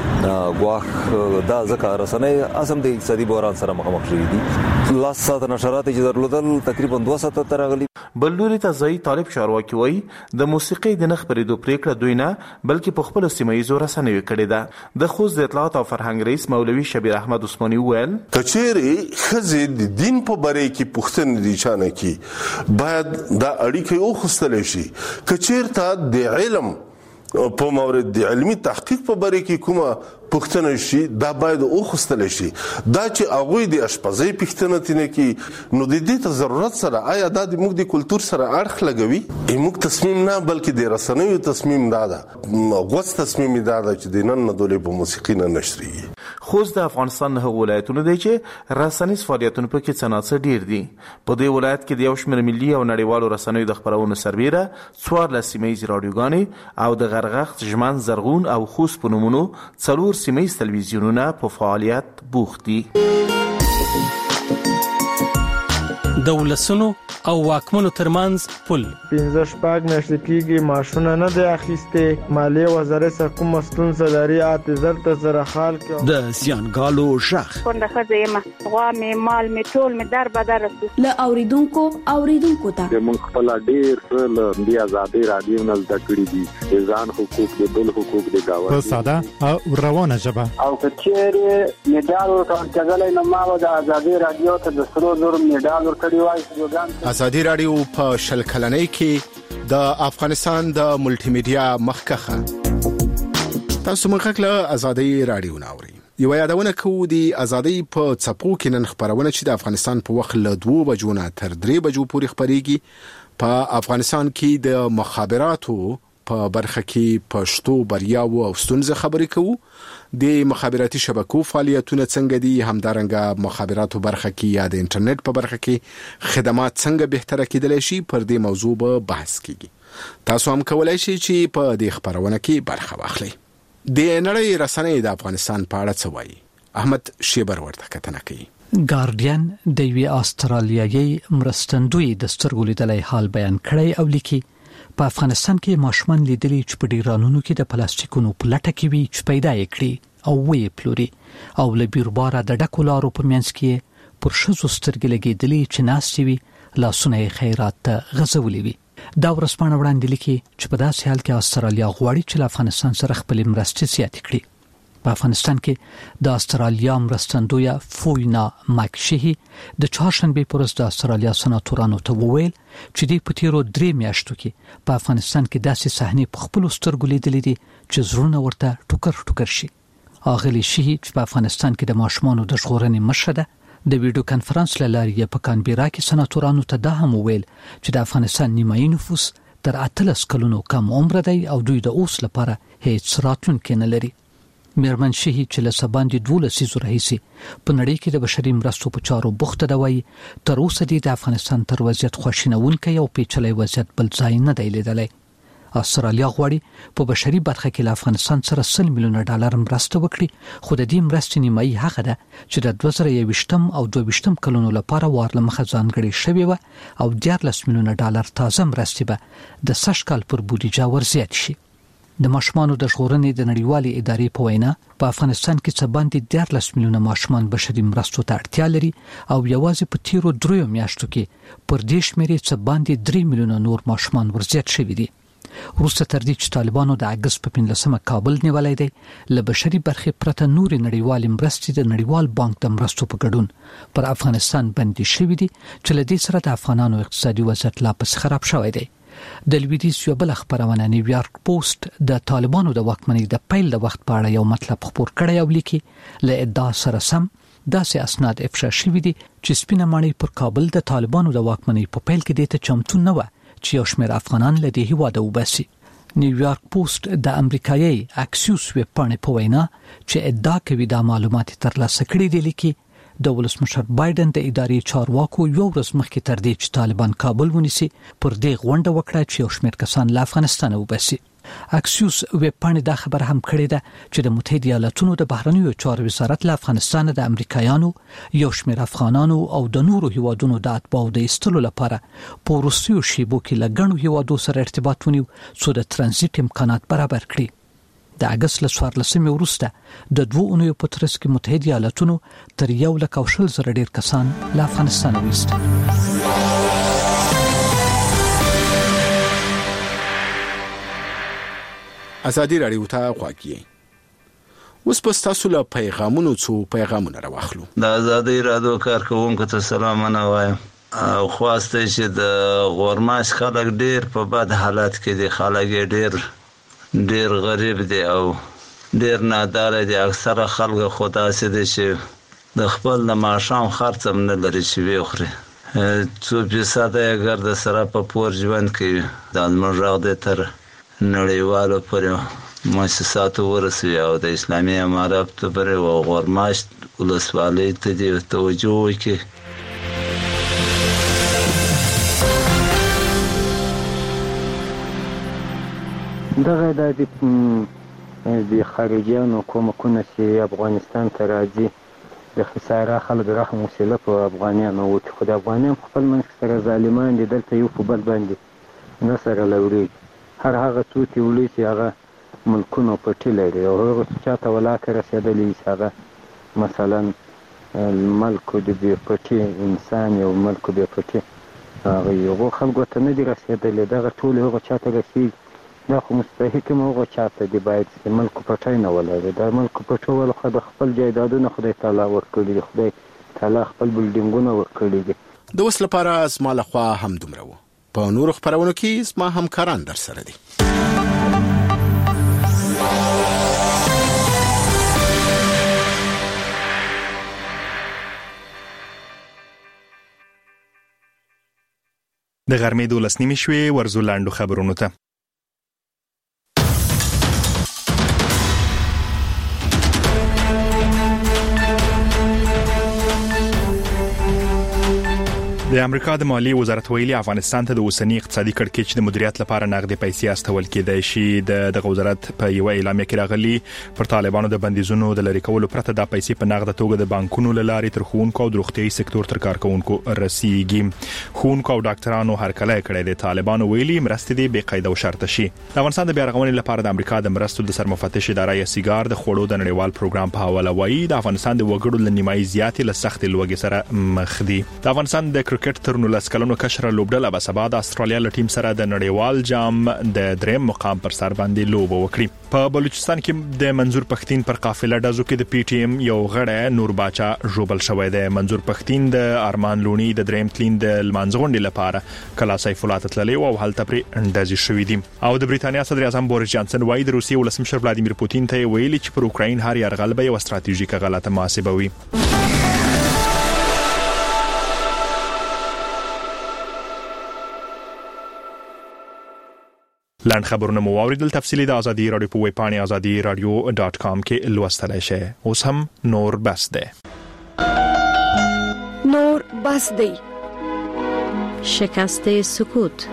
ګواښ دا ځکه رسنۍ اصم د اقتصادي بحران سره مخامخ شوي دي. لاس ساعت نشرات چې درلودل تقریبا دوه ساعته تر راغلي. بل لوري ته ځای طالب چارواکي وایي د موسیقۍ د نه خپرېدو پریکړه دوی نه بلکې په خپلو سیمه رسنیو کړې ده. د خوست د اطلاعات او فرهنګ رئیس مولوي شبیر احمد عثماني وویل کچېرې ښځې د دین په باره کې پوښتنې دي چانه کې باید دا اړیکې وخوستلی شي. کچېرته د علم په مورد د علمي تحقیق په باره کې کومه پوښتنه شي دا باید وخوستل شي. دا چې هغوی د اشپزۍ پوښتنه ترې نه کوي نو د دې ته ضرورت سره آیا دا د موږ د کلتور سره اړخ لګوي؟ موږ تصمیم نه بلکې د رسنیو تصمیم دا ده غوڅ تصمیم دا ده چې د نن نه دولې په موسیقي نه نشرېږي. خوست د افغانستان نه ولایتونه دی چې رسنیز فعالیتونه پکې څه ناڅه ډیر دي. په دې ولایت کې د یو شمېر ملي او نړیوالو رسنیو د خپرونو سربیره څوارلس سیمهییزې راډیوګانې او د غرغښت ژمن زرغون او خوست په نومونو څلور سیمهییز تلویزیونونه په فعالیت بوخت دي. د ولسونو او واکمنو ترمنځ پل. پنځه شپږ میاشتې کېږي ماشونه نه دی اخیستې. مالیې وزارت څخه کومه ستونزه لري اته زر ته زره خال کې. د زیانګالو غږ کونډه ښځه یم، غوا مې مال مې ټول مې در بدر رسو. له اوریدونکو اوریدونکو ته موږ خپل ډېر څه له دې آزادۍ رادیو نه زده کړي دي، د ځان حقوق د بل حقوق د گاونډي په ساده او روانه ژبه. او که چیرې میډال ورکول کېدلی نو ما به د آزادۍ رادیو ته د سرو زرو میډال ورکړی وای. آزادۍ رادیو په شل کلنۍ کې د افغانستان د ملټي میډیا مخکخه. تاسو مخکې له آزادۍ رادیو ناوړي یو یادونه کوو د ازادۍ په څپو کې نن خبرونه چې د افغانستان په وخت له دوه بجو نه تر درې بجو پورې خبريږي. په افغانستان کې د مخابراتو په برخه کې پښتو بریاو او ستونزې خبرې کوو. د مخابراتي شبکو فعالیتونه څنګه دي، همدارنګه مخابراتو برخه کې یا د انټرنیټ په برخه کې خدمات څنګه بهتره کېدلی شي، پر دې موضوع به بحث کیږي. تاسو هم کولای شئ چې په دې خبرونه کې برخه واخلئ. د نړۍ رسنۍ د افغانستان په اړه څه وایي؟ احمد شیبر ورته کتنه کوي. ګارډین د یوې استرالیایي مرستندوی د سترګو لیدلای حال بیان کړی او لیکي په افغانستان کې ماشومان لیدلي چې په ډیرانونو کې د پلاستیکونو په لټه کې وي چې پیدا یې کړي او وې پلوري، او له بیرباره د ډکو لارو په منځ کې پر شذو سترګې لګېدلې چې ناستې وي لاسونه یې خیرات ته غځولې وي. دا ورسپانه وړاندې لیکي چې په داسې حال کې استرالیا غواړي چې له افغانستان سره خپلې مرستې زیاتې کړي. په افغانستان کې د استرالیا مرستندویه فوینا ماکشهی د چهارشنبه پر ورځ د استرالیا سناتورانو ته وویل چې د پټیرو درې میاشتو کې په افغانستان کې داسې صحنې په خپل سترګو لیدلې دي چې زړونه ورته ټوکر ټوکر شي. اغلی شي چې په افغانستان کې د ماشومانو د ژغورنې مشره ده. د ویډیو کانفرنس لاري په کانبيرا کې سناتورانو ته دا هم وویل چې د افغانستان نیمایي نفوس تر اتلس کلونو کم عمر دی او دوی د اوس لپاره هیڅ راتلونکي نه لري. میرمن شهی چې له سباندې دوله سیزو رئیسي په نړۍ کې د بشري مرستو په چارو بوخته دی، وایي تر اوسه د افغانستان تر وضعیت خوشینونکي او پیچلي وضعیت بل ځای نه دی لیدلی. استرالیا غواړي په بشري برخه کې له افغانستان سره سل میلیونه ډالر مرسته وکړي، خو د دې مرستې نیمایي هغه ده چې د دوه زره یوویشتم او دوه ویشتم کلونو لپاره وارله مخه ځانګړې شوې وه او دیارلس میلیونه ډالر تازه مرستې به د سږ کال پر بودیجه ورزیات شي. د ماشومانو د ژغورنې د نړیوالې ادارې په وینا په افغانستان کې څه باندې دیارلس میلیونه ماشومان بشري مرستو ته اړتیا لري او یوازې په تیرو دریو میاشتو کې پر دې شمېرې څه باندې درې میلیونه نور ماشومان ورزیات شوي دي. وروسته تر دې چې طالبانو د اګست په پنځلسمه کابل نیولی دی، له بشري برخې پرته نورې نړیوالې مرستې د نړیوال بانک د مرستو په ګډون پر افغانستان بندي شوي دي چې له دې سره د افغانانو اقتصادي وضعیت لا پسې خراب شوی دی. د لویدیځ یو بل خبرونه نیویارک پوسټ د طالبانو د واکمنۍ د پیل د وخت په اړه یو مطلب خبر کړی او لیکي له ادعا سره سم داسې اسناد افشا شوي دي چې سپینه ماڼۍ پر کابل د طالبانو د واکمنۍ په پیل کې د چمتو نه و چې یو شمېر افغانان له دې هیواده وباسي. نیویارک پوسټ د امریکایي اکسیوس ویب پاڼې په وینا چې ادعا کوي دا معلومات ترلاسه کړي دي، لیکي د ولسمشر بایدن د ادارې چارواکو یو ورځ مخکې تر دې چې طالبان کابل ونیسي پر دې غونډه وکړه چې یو شمېر کسان له افغانستان وباسي. اکسیوس ویب پاڼې دا خبر هم کړې ده چې د متحده ایالاتونو د بهرنیو چارو وزارت له افغانستان د امریکایانو یو شمېر افغانانو او د نورو هیوادونو د اتباعو د ایستلو لپاره په وروستیو شیبو کې له ګڼو هیوادو سره ارتباط ونیو څو د ترانزیت امکانات برابر کړي. د اګست له څوارلسمې وروسته د دوه اونیو په ترڅ کې متحده ایالاتونو تر یو لک او شل زره ډیر کسان له افغانستان وایستل. ازادي رادیو ته غواړي. اوس په تاسو له پیغامونو څو پیغامونه راوخلو. د ازادي رادیو کارکونکو ته سلامونه وایم. او خواسته چې د غورماش خلک ډیر په بد حالت کې دي، خلک ډیر ډیر غریب دي او ډیر نادار دي. اکثره خلک خدا سي دي چې د خپل د معاشام خرڅ هم نه لري چې وخوري. څو فیصد یې ګرد سره په پور ژوند کوي. د المرغ د تر نړیوالو پورې مؤسساتو ورسوي او د اسلامي امارات پورې او غورماش ولسوالۍ ته دي توجه وکړي. دغه د خارجيانو کومکونه چې افغانستان ته راځي د خساره خلک رحم وسیله په افغانانو و چې خو د افغانان خپل منځ سره ظالمان دي دلته یو په بل باندې نه سره لورېږي هر هغه څوک چې ولي چې هغه ملکونه پټي لري او هغه چاته ولاکه رسېدلی چې هغه مثلا ملک د بې پټي انسان یو ملک بې پټي هغه یو خلکو ته نه دي رسېدلی دغه ټول هغه چاته رسېږي دا خو مستحق هم هغه چاته دي باید چې ملک پټی نه ولري دا ملک پټول خو د خپل جایدادونه خدای تعالی ورکړي دي خدای تعالی خپل بلډینګونه ورکړي دي د اوس لپاره زما لخوا هم دومره وو په نورو خپرونو کې زما همکاران در سره دي د غرمې دولس نیمې شوې ورزو لاندو خبرونو ته د امریکا د مالی وزارت ویلي افغانستان ته د اوسنی اقتصادي کړکېچ د مدیریت لپاره نغدي پیسې استول کېدای شي د دغه وزارت په یو اعلامیه کې راغلي پر طالبانو د بندیزونو د لری کولو پرته د پیسې په نغده توګه د بانکونو لارې تر خوونکو او د روغتيایي سکتور تر کارکونکو رسیږي خوونکو او ډاکټرانو هرکله کړي د طالبانو ویلي مرستې د بې قاعده او شرط شي د افغانستان د بیارغونې لپاره د امریکا د مرستو د سرمفتش اداره یا سیګار د خوړو د نړیوال پروګرام په حواله وایي د افغانستان د وګړو لنیمایي زیاتې له سخت لوګي سره مخ دي د افغانستان د کرکټ ترنولس کلونو کشره لوبډله به سبا د استرالیا له ټیم سره د نړیوال جام د دریم مقام پر سر باندې لوبه وکړي په بلوچستان کې د منظور پښتين پر قافله ډزو کې د پی ټی ایم یو غړی نور باچا جوبل شوی دی منظور پښتين د ارمان لونی د دریم تلین د لمانځغونډې لپاره کلا سیف الله تتللی او هلته پر اندازې شوې دي او د بریتانیا صدر اعظم بوریس جانسن وايي د روسیې ولسمشر ولادیمیر پوتین ته ویلي چې پر اوکراین هر یرغل به یو ستراتیژیکه غلطه محاسبه وي لاند خبرونه مو واوریدل تفصیلی د ازادي رادیو په ویب پاڼه ازادي رادیو ډاټ کام کې لوستلای شئ اوس هم نور بس ده نور بس دی شکست سکوت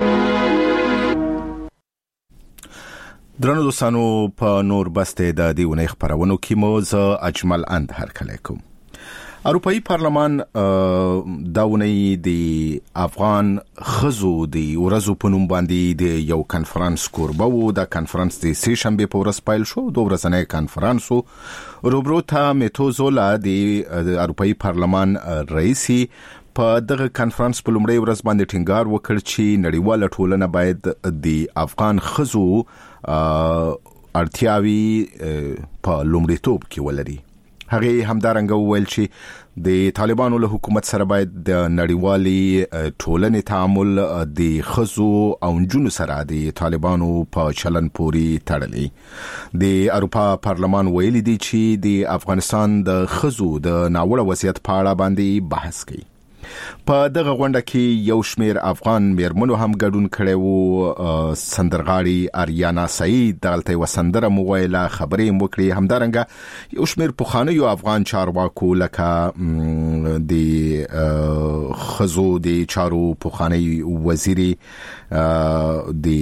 درنو دوستانو په نور بس ده د دیونه خبرونو کې مو ز اجمل اند هرکلی کوم اروپאי پارلمان داونی د افغان خزو د ورځو په نوم باندې د یو کانفرنس کوربه وو د کانفرنس د سې شنبه په ورځ پایل شو د ورځنۍ کانفرنسو روبروتا میتوزولا د اروپאי پارلمان رئیسي په دغه کانفرنس په لومړی ورځ باندې ټینګار وکړ چې نړیواله ټولنه باید د افغان خزو اړتیاوي په لومړیتوب کې ولري هغه همدارنګه وویل چې د طالبانو له حکومت سره باید د نړیوالي ټولنې تعامل د خزو او جنو سره د طالبانو په چلن پوري تړلې د اروپا پارلمان ویلي دی چې د افغانستان د خزو د ناوړه وضعیت په اړه باندې بحث کوي په دغه غونډه کې یو شمیر افغان میرمنو هم ګډون کړي وو سندرغاړي اریانا سعید دلته وسندره موویله خبرې موکړي همدارنګه یو شمیر پخوانیو افغان چارواکو لکه د خزو د چارو پخوانی وزیري د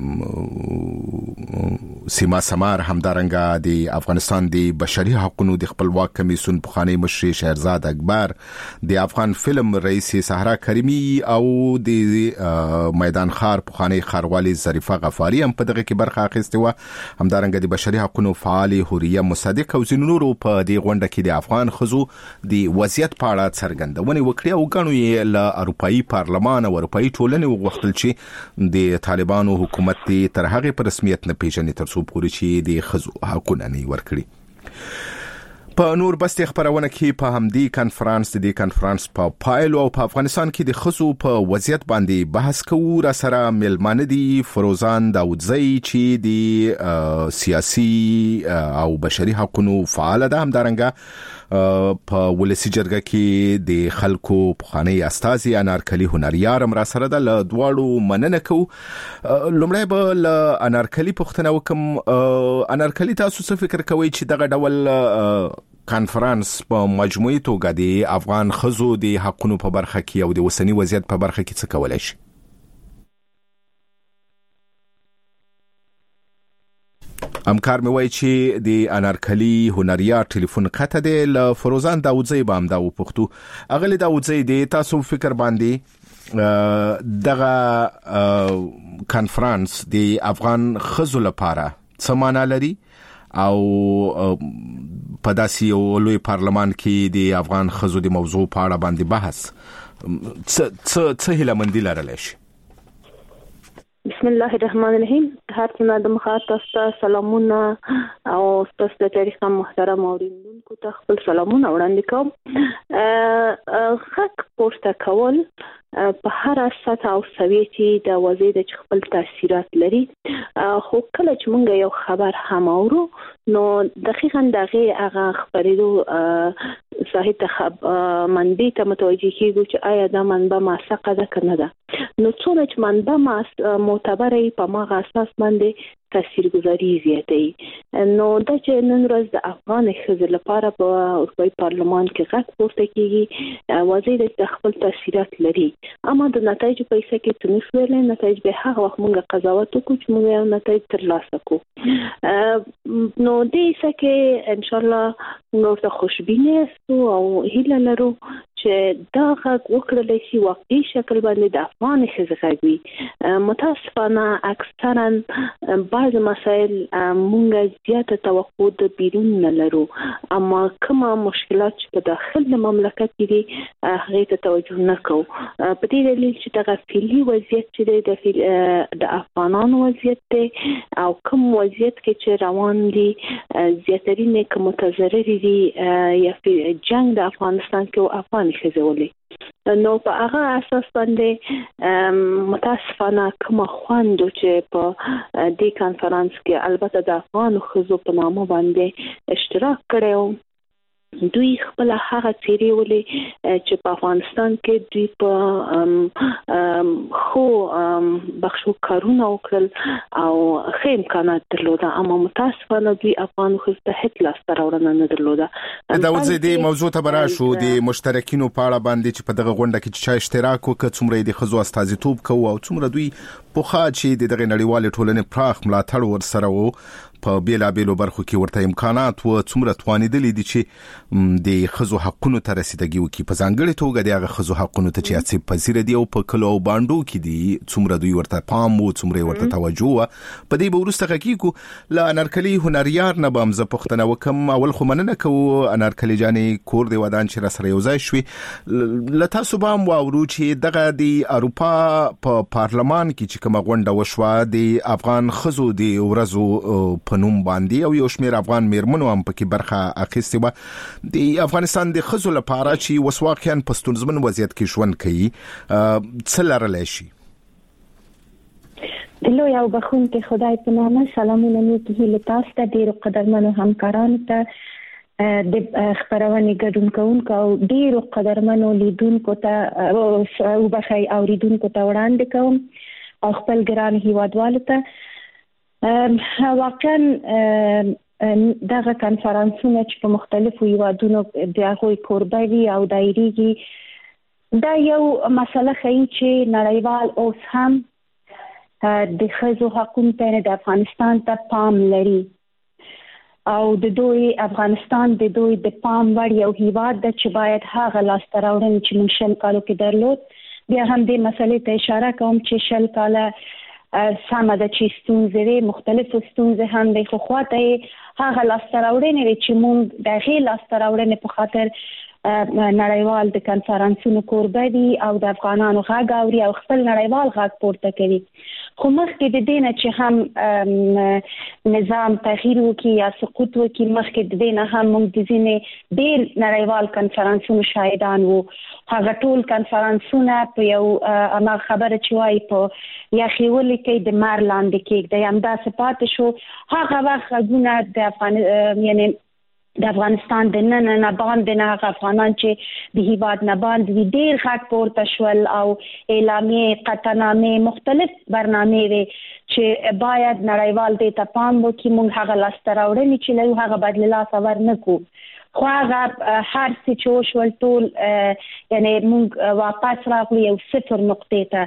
سیما سمار همدارنګه د افغانستان د بشري حقوقو د خپلواک کمیسیون پخوانی مشر شهرزاد اکبر د افغان فلم رئیس صحرا کریمی او د میدان خار پخوانی خاروالي ظریفه غفاری هم په دغه کې برخه اخیسته و همدارنګه د بشري حقوقو فعال حوریه مصدق او ځینو نورو په دې غونډه کې د افغان خزو د وضعیت په اړه څرګندونه وکړه او غنو یې له اروپאי پارلمان او اروپאי ټولنې وغوښتل چې د طالبانو حکومت تر هغه په رسمیت نه پیژني تر څو پورې چې د خزو حقوقونه نه ورکړي په نور بستي خبرونه کې په همدي کانفرنس د کانفرنس په پایل او په افغانستان کې د خزو په وضعیت باندې بحث کوو را سره ملمانه دي فروزان داودزئی چې د سیاسي او بشري حقوقو فعال ده همدارنګه په ولسی جرګه کې د خلکو پخوانی استازي انارکلی هنریارم را سره د دواړو مننه کو لومړی به انارکلی پښتنه وکم انارکلی تاسو څه فکر کوئ چې دغه ډول کانفرنس په مجموعي توګه د افغان خزو د حقوقو په برخه کې او د وسنی وضعیت په برخه کې څه کولای شي همکار مې وایي چې د انارکلي هنریار ټلیفون قطع دی له فروزان داودزی به هم دا وپوښتو. اغلی داودزی دی تاسو فکر باندې دغه کانفرنس د افغان خزو لپاره څه معنا لري او په داسې یو لوی پارلمان کې د افغان خزو د موضوع په اړه باندې بحث څه څه هیله مندي لرلی شي؟ بسم الله الرحمن الرحیم. هر څه د مخاطب سلامونه او تاسو د تاریخ محترم اوریدونکو ته خپل سلامونه وړاندې کوم. خک پورته کول په هر سطح او سویه کې د وضعیت د خپل تاثیرات لري، خو کله چې موږ یو خبر هم اورو نو دقیقاً دغه هغه خبرېدو صحیح ته منبع ته متوجه کیږو چې آیا دا منبع موثقه ده که نه ده. نو څونه چې منبع معتبره وي په هغه اساس باندې تاثیرګذاري زیاتوي. نو دا چې نن ورځ د افغان ښځو لپاره په اروپایي پارلمان کې غږ پورته کیږي، وضعیت د خپل تاثیرات لري، اما د نتایجو په حصه کې څه نشو ویلی. نتایج به هغه وخت موږ قضاوت وکړو چې موږ یو نتایج ترلاسه کړو. نو دې حصه کې انشاءالله موږ ورته خوشبینه یاستو او هیله لرو چې دا غږ وکړلی شي واقعي شکل باندې د افغان ښځې غږ وي. متاسفانه اکثرا بعض مسایل مونږ زیاته توقع د بیرون نه لرو، اما کومه مشکلات چې په داخل د مملکت کې دي هغې ته توجه نه کوو، په دې دلیل چې دغه فعلي وضعیت چې دی د افغانانو وضعیت دی او کوم وضعیت کې چې روان دي زیاترین که متضررې دي یا جنگ د افغانستان کې او افغان ښځې ولې. نو په هغه اساس باندې متاسفانه کومه خوندو چې په دې کانفرنس کې البته د افغان ښځو په نامه باندې اشتراک کړی و، دوی خپل هغه څیرې ولې چې په افغانستان کې دوی په خو بخشو کارونه وکړل او ښه امکانات درلوده، اما متاسفانه دوی افغان ښځو ته هیڅ لاسته راوړنه نه درلوده. داودزی دې موضوع ته به راشو د مشترکینو په اړه باندې چې په دغه غونډه کې چې چا اشتراک وکړ څومره یې د ښځو استازیتوب کوو او څومره دوی پخوا چې د دغې نړیوالې ټولنې پراخ ملاتړ ورسره و په بیلابیلو برخو کې ورته امکانات و، څومره توانېدلي دي چې د ښځو حقونو ته رسیدګي وکړي، په ځانګړې توګه د هغه ښځو حقونو ته چې عصب پذیره دي او په کلو او بانډو کې دي څومره دوی ورته پام و، څومره ورته توجه و. په دې به وروسته غږیږو. له انارکلي هنریار نه به هم زه پوښتنه وکړم. اول خو مننه کوو انارکلي جانې کور دې ودان چې راسره یو ځای شوې. له تاسو به هم واورو چې دغه د اروپا په پارلمان کې چې کومه غونډه وشوه د افغان ښځو د ورځو په نوم باندې او یو شمېر افغان میرمنو هم پکې برخه اخیستې وه. د افغانستان د ښځو لپاره چې اوس واقعاً په ستونزمن وضعیت کې ژوند کوي څه لرلی شي؟ د لوی او بخښونکي خدای په نامه سلامونه مې کوي له تاسو ته، ډېرو قدرمنو همکارانو ته، د خپرونې ګډون کوونکو او ډېرو قدرمنو لیدونکو ته وبخئ اوریدونکو ته وړاندې کوم او خپل ګران هیوادوالو ته. واقعا دغه کانفرنسونه چې په مختلفو هیوادونو د هغوی کوربه وي او دایریږي، دا یو مسله ښیي چې نړیوال اوس هم د ښځو حقونو ته د افغانستان ته پام لري او د دوی افغانستان د دوی د پام وړ یو هیواد ده چې باید هغه لاسته راوړنې چې موږ شل کالو کې درلود. بیا هم دې مسلې ته اشاره کوم چې شل کاله سمه ده چې ستونزې وي، مختلفو ستونزې هم دی، خو خواته یې هغه لاسته راوړنې وي چې موږ د هغې لاسته راوړنې په خاطر نړیوال د کنفرانسونو کوربه دي او د افغانانو غږ اوري او خپل نړیوال غږ پورته کوي. خو مخکې د دې نه چې هم نظام تغییر وکړي یا سقوط وکړي، مخکې د دې نه هم موږ د ځینې ډېر نړیوال کنفرانسونو شاهدان وو. هغه ټول کنفرانسونه په یو اما خبره چې وایي په یخې ولیکئ د مار لاندې کېږدئ، همداسې پاتې شو. هغه وخت غږونه د افغان یعنې د افغانستان د نن نه باندې نه هغه افغانان چې د هیواد نه باندې ډېر غږ پورته شول او اعلامیې، قطعنامې، مختلف برنامې وې چې باید نړیوال دې ته پام وکړي، موږ هغه لاسته راوړنې چې لرو هغه باید له لاسه ورنکړو. خو هغه هر څه چې وشول ټول یعنې موږ واپس راغلو یو صفر نقطې ته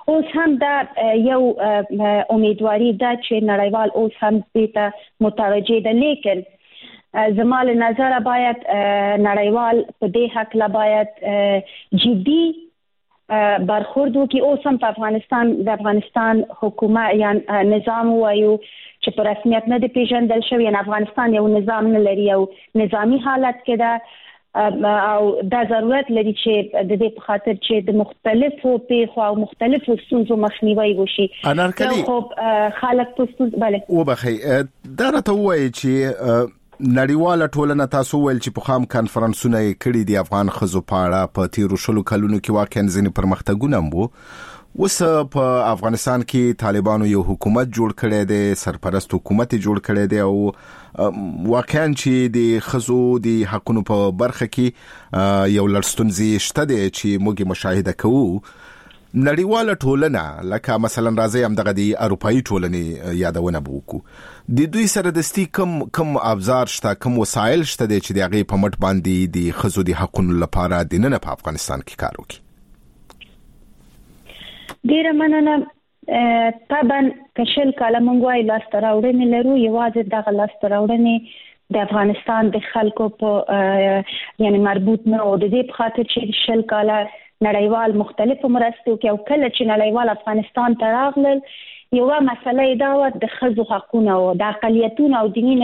اوس هم دا یو امیدواري ده چې نړیوال اوس هم دې ته متوجه ده، لیکن زما له نظره باید نړیوال په دې حق لا باید جدي برخورد وکړي. اوس هم په افغانستان د افغانستان حکومت یا نظام وایو چې په رسمیت نه دی پیژندل شوی، یعنی افغانستان یو نظام نه لري، یو نظامی حالت کې ده او دا ضرورت لري چې د دې په خاطر چې د مختلفو پیښو او مختلفو ستونزو مخنیوي وشي. انارکلي خو خلک په ستونزو بله وبخي دا راته وایي چې نړیواله ټولنه تاسو ویل چې په خام کانفرنسونه کړي دي افغان خزو پاړه په تیرو شلو کلونو کې واقعا ځینې پرمختګونه مو وس په افغانستان کې طالبانو یو حکومت جوړ کړی دی، سرپرست حکومت جوړ کړی دی او واقعا چې د خزو د حقونو په برخه کې یو لړستونزي شته دی چې موږ مشاهده کوو. نړیواله ټولنه لکه مثلا راځي هم دغه د اروپאי ټولنې یادونه وکړو، د دوی سره دستي کم کم ابزار شته، کم وسایل شته چې د هغه په مټ باندې د خزو د حقونو لپاره د نن په افغانستان کې کار وکړي. ډیره مننه. طبعا کشل کاله مونږ وای لاس راوړنې لرو، یوازې دغه لاس راوړنې د افغانستان د خلکو په یعنی مربوط نه او د دې په خاطر چې شل کاله نړیوال مختلفو مرستو کې او کله چې نړیوال افغانستان ته راغلل یو مسله دا و د ښځو حقونه او د اقلیتونو او دیني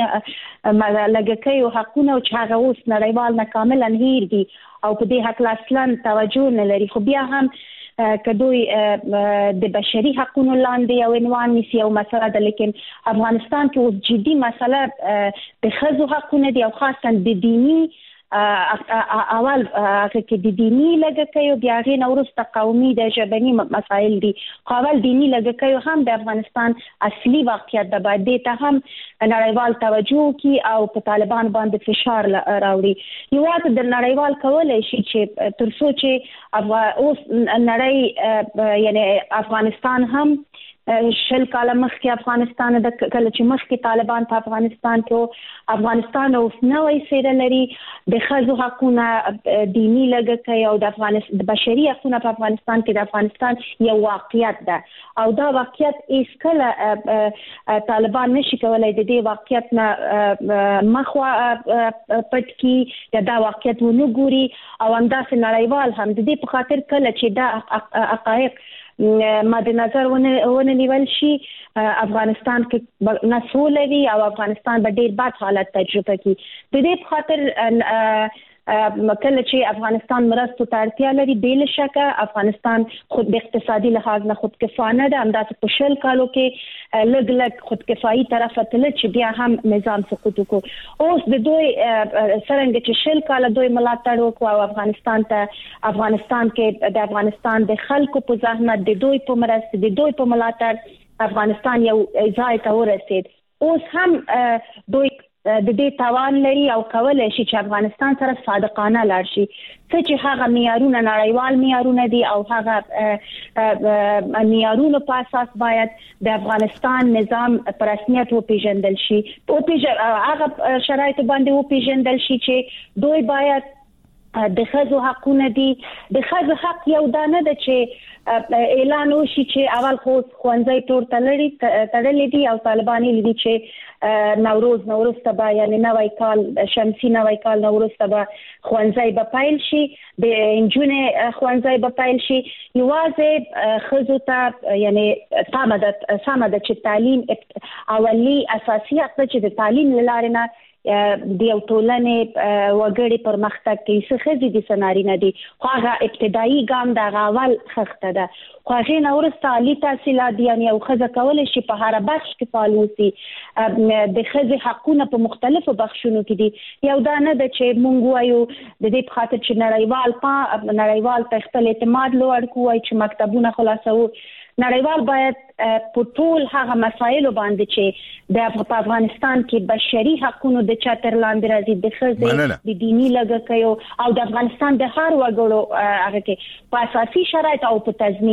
لږکیو حقونه او چې هغه اوس نړیوال نه کاملا هیر دي او په دې حق اصلا توجه نه لري. خو بیا هم که دوی د بشري حقونو لاندې یو عنوان نیسي او مسله ده، لیکن افغانستان کې اوس جدي مسله د ښځو حقونه دي او خاصا د دیني اول هغه کې د دینی لږکیو بیا غي نورسته قومي د ژبني مسایل دي. خو اول دینی لږکیو هم د افغانستان اصلي واقعیت د باندې ته هم نړیوال توجه کی او په طالبان باندې فشار راوړي. یو وخت د نړیوال کولای شي چې ترڅو چې اوس نړۍ یعنی افغانستان هم شل کاله مخکې افغانستان د کله چې مخکې طالبان په افغانستان کې افغانستان اوس نوې سیره لري د ښځو حقونه دینی لږکي او د افغانستان د بشري حقوقو په افغانستان کې د افغانستان یو واقعیت ده او دا واقعیت هیڅ کله طالبان نشي کولای د دې واقعیت نه مخوا پټ کی یا دا واقعیت ونه ګوري او همداسې نړیوال هم د دې په خاطر کله چې دا حقایق مد نظر ونه نیول شي افغانستان کې نسولوي او افغانستان به ډیر بد حالت تجربه کوي. د دې په خاطر کله چې افغانستان مرستو ته اړتیا لري بل شکه افغانستان خود د اقتصادي لحاظ نه خود کفانه ده، همداسې په شل کالو کې لګ لګ خود کفایي طرف ته چې بیا هم نظام سقوط وکړو. اوس د دوی څنګه چې شل کاله دوی ملاتړ وکړو او افغانستان ته افغانستان کې د افغانستان د خلکو په زحمت د دوی په مرسته د دوی په ملاتړ افغانستان یو ځای ته ورسید. اوس هم دوی د دې توان لري او کولای شي چې افغانستان سره صادقانه لاړ شي، څه چې هغه معیارونه نړیوال معیارونه دي او هغه معیارونو په اساس باید د افغانستان نظام پر رسمیت وپیژندل شي، او هغه شرایط باندې وپیژندل شي چې دوی باید د ښځو حقونه دي. د ښځو حق یو دانه ده چې اعلان وشي چې اول خو خوانځي تور تلړي تړلې دي او طالبان لیدي چې نوروز نوروز تبا یعنی نوای کال شمسي نوای کال نوروز تبا خوانځي به پایل شي، د انجونې خوانځي به پایل شي. یوازې ښځو ته یعنی سمه سمه چې تعلیم اولی اساسي حق چې د تعلیم لاره نه د یو ټولنې وګړي پرمختګ کوي څه خزي دي سناري نه دي، خو هغه ابتدایي ګام د اول خخته ده. خو هغه نورسته عالی تحصیلات یعنی یو خزه کولای شي په هر بخش کې فعال وي. د خزي حقونه په مختلفو بخشونو کې دي. یو دا نه ده چې مونږ وایو د دې په خاطر چې نړیوال په نړیوال په خپل اعتماد لوړ کوی چې مکتبونه خلاصو. نړیوال باید په ټول هغه مسایلو باندې چې د افغانستان کې بشري حقوقو د چتر لاندې راځي د ښځې د دینی لږکیو او د افغانستان د هر وګړو هغه کې په اساسي شرایط او په تضمین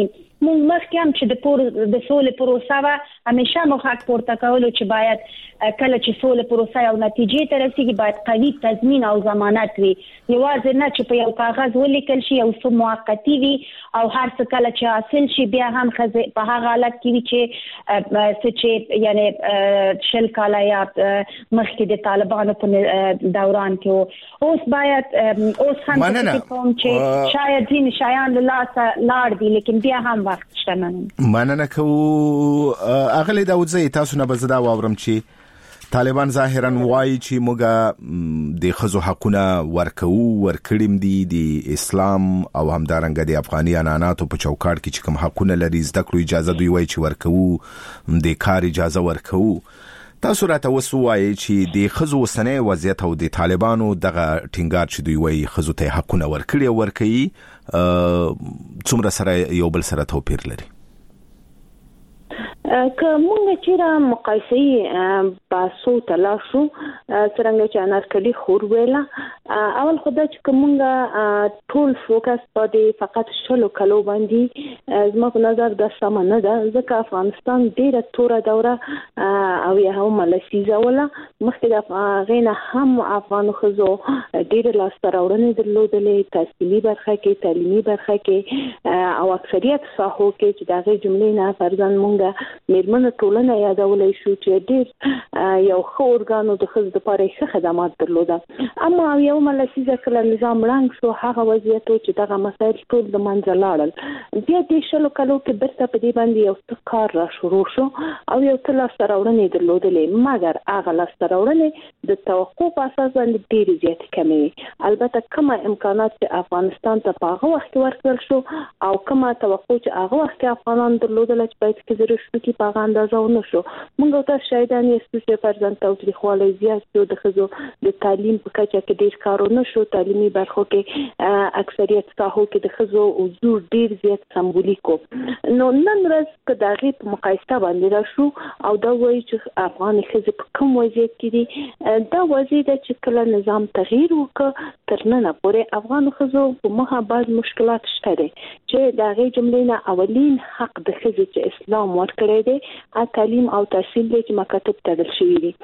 موږ مخکې هم چې د پور د سولې پروسه وا همیشه مو حق پورته کولو چې باید کله چې سولې پروسه او نتیجې ته رسیږي باید قوي تضمین او ضمانت وي یوازې نه چې په یو کاغذ ولیکل شي او څه موقتی وي او هر څه کله چې حاصل شي بیا هم په هغه حالت کې وي چې څه چې یعنی شل کاله یا مخکې د طالبانو په دوران کې اوس باید اوس هم کوم چې شاید ځین شایان له لاسه لاړ دي لیکن بیا هم وخت شته. مننه کوو اغلی داودزی تاسو نه بزدا واورم چې طالبان ظاهرا وایي چې موږ د خزو حقونه ورکو ورکړیم دي د اسلام او همدارنګه د افغاني عنعناتو په چوکاټ کې چې کوم حقونه لري زده کړو اجازه دوی وایي چې ورکو د کار اجازه ورکو. تاسو راته وسوایي چې د خزو وسنۍ وضعیت او د طالبانو دغه ټینګار چې دوی وایي خزو ته حقونه ورکړي ورکړي څومره سره یو بل سره توپیر لري؟ که مونږ چې مقایسه باسو تلاشو څنګه چې انارکلی خور ویلا اول خدای چې مونږ ټول فوکس په دې فقط شلو کلو باندې زما په نظر د سمانه ده ځکه افغانستان ډیره توره دوره او یا هم ملسیزه ولا مخکې د غینه هم افغان خزو ډیره لاستراوړنې درلودلې تحصیلي برخه کې تعلیمي برخه کې او اکثریت ساحو کې چې دغه جملې نه فرضاً مونږ میرمن ټولنه یادولای شو چې ډیر یو خو ارګانو د خزو لپاره ښه خدمات درلوده اما یو ملسیزه کله نظام رنګ شو هغه وضعیت چې دغه مسایل ټول د منځ لاړل بیا د شلو کلو کې برته په دې باندې یو کار را شروع شو او یو تل سراوړنې درلودلې مګر هغه سراوړنې د توقع په اساس باندې ډیر زیات کمې البته کومه امکانات چې افغانستان ته په هغه وخت ورکړل شو او کومه توقع چې هغه وخت افغانان درلودل چې باید کې زرشتو کې په اندازه ونه شو موږ ته شایدان یې چې فرزند توتریخواله زیات شو د خزو د تعلیم په کچه کې ډیر کارونه شو تعلیمي برخو کې اکثریت ساحو کې د خزو حضور ډیر زیات سمبولیکو نو نن ورځ په دغه په مقایسه باندې راشو او دا وایي چې افغان خزو په کوم وضعیت کې دي دا وضعیت چې کله نظام تغییر وکړ تر نن پورې افغان خزو په مخه بعض مشکلات شته دي چې دغه جملې نه اولین حق د خزو چې اسلام ورکړي دی تعلیم او تحصیل چې مکاتب تدل شوی دي.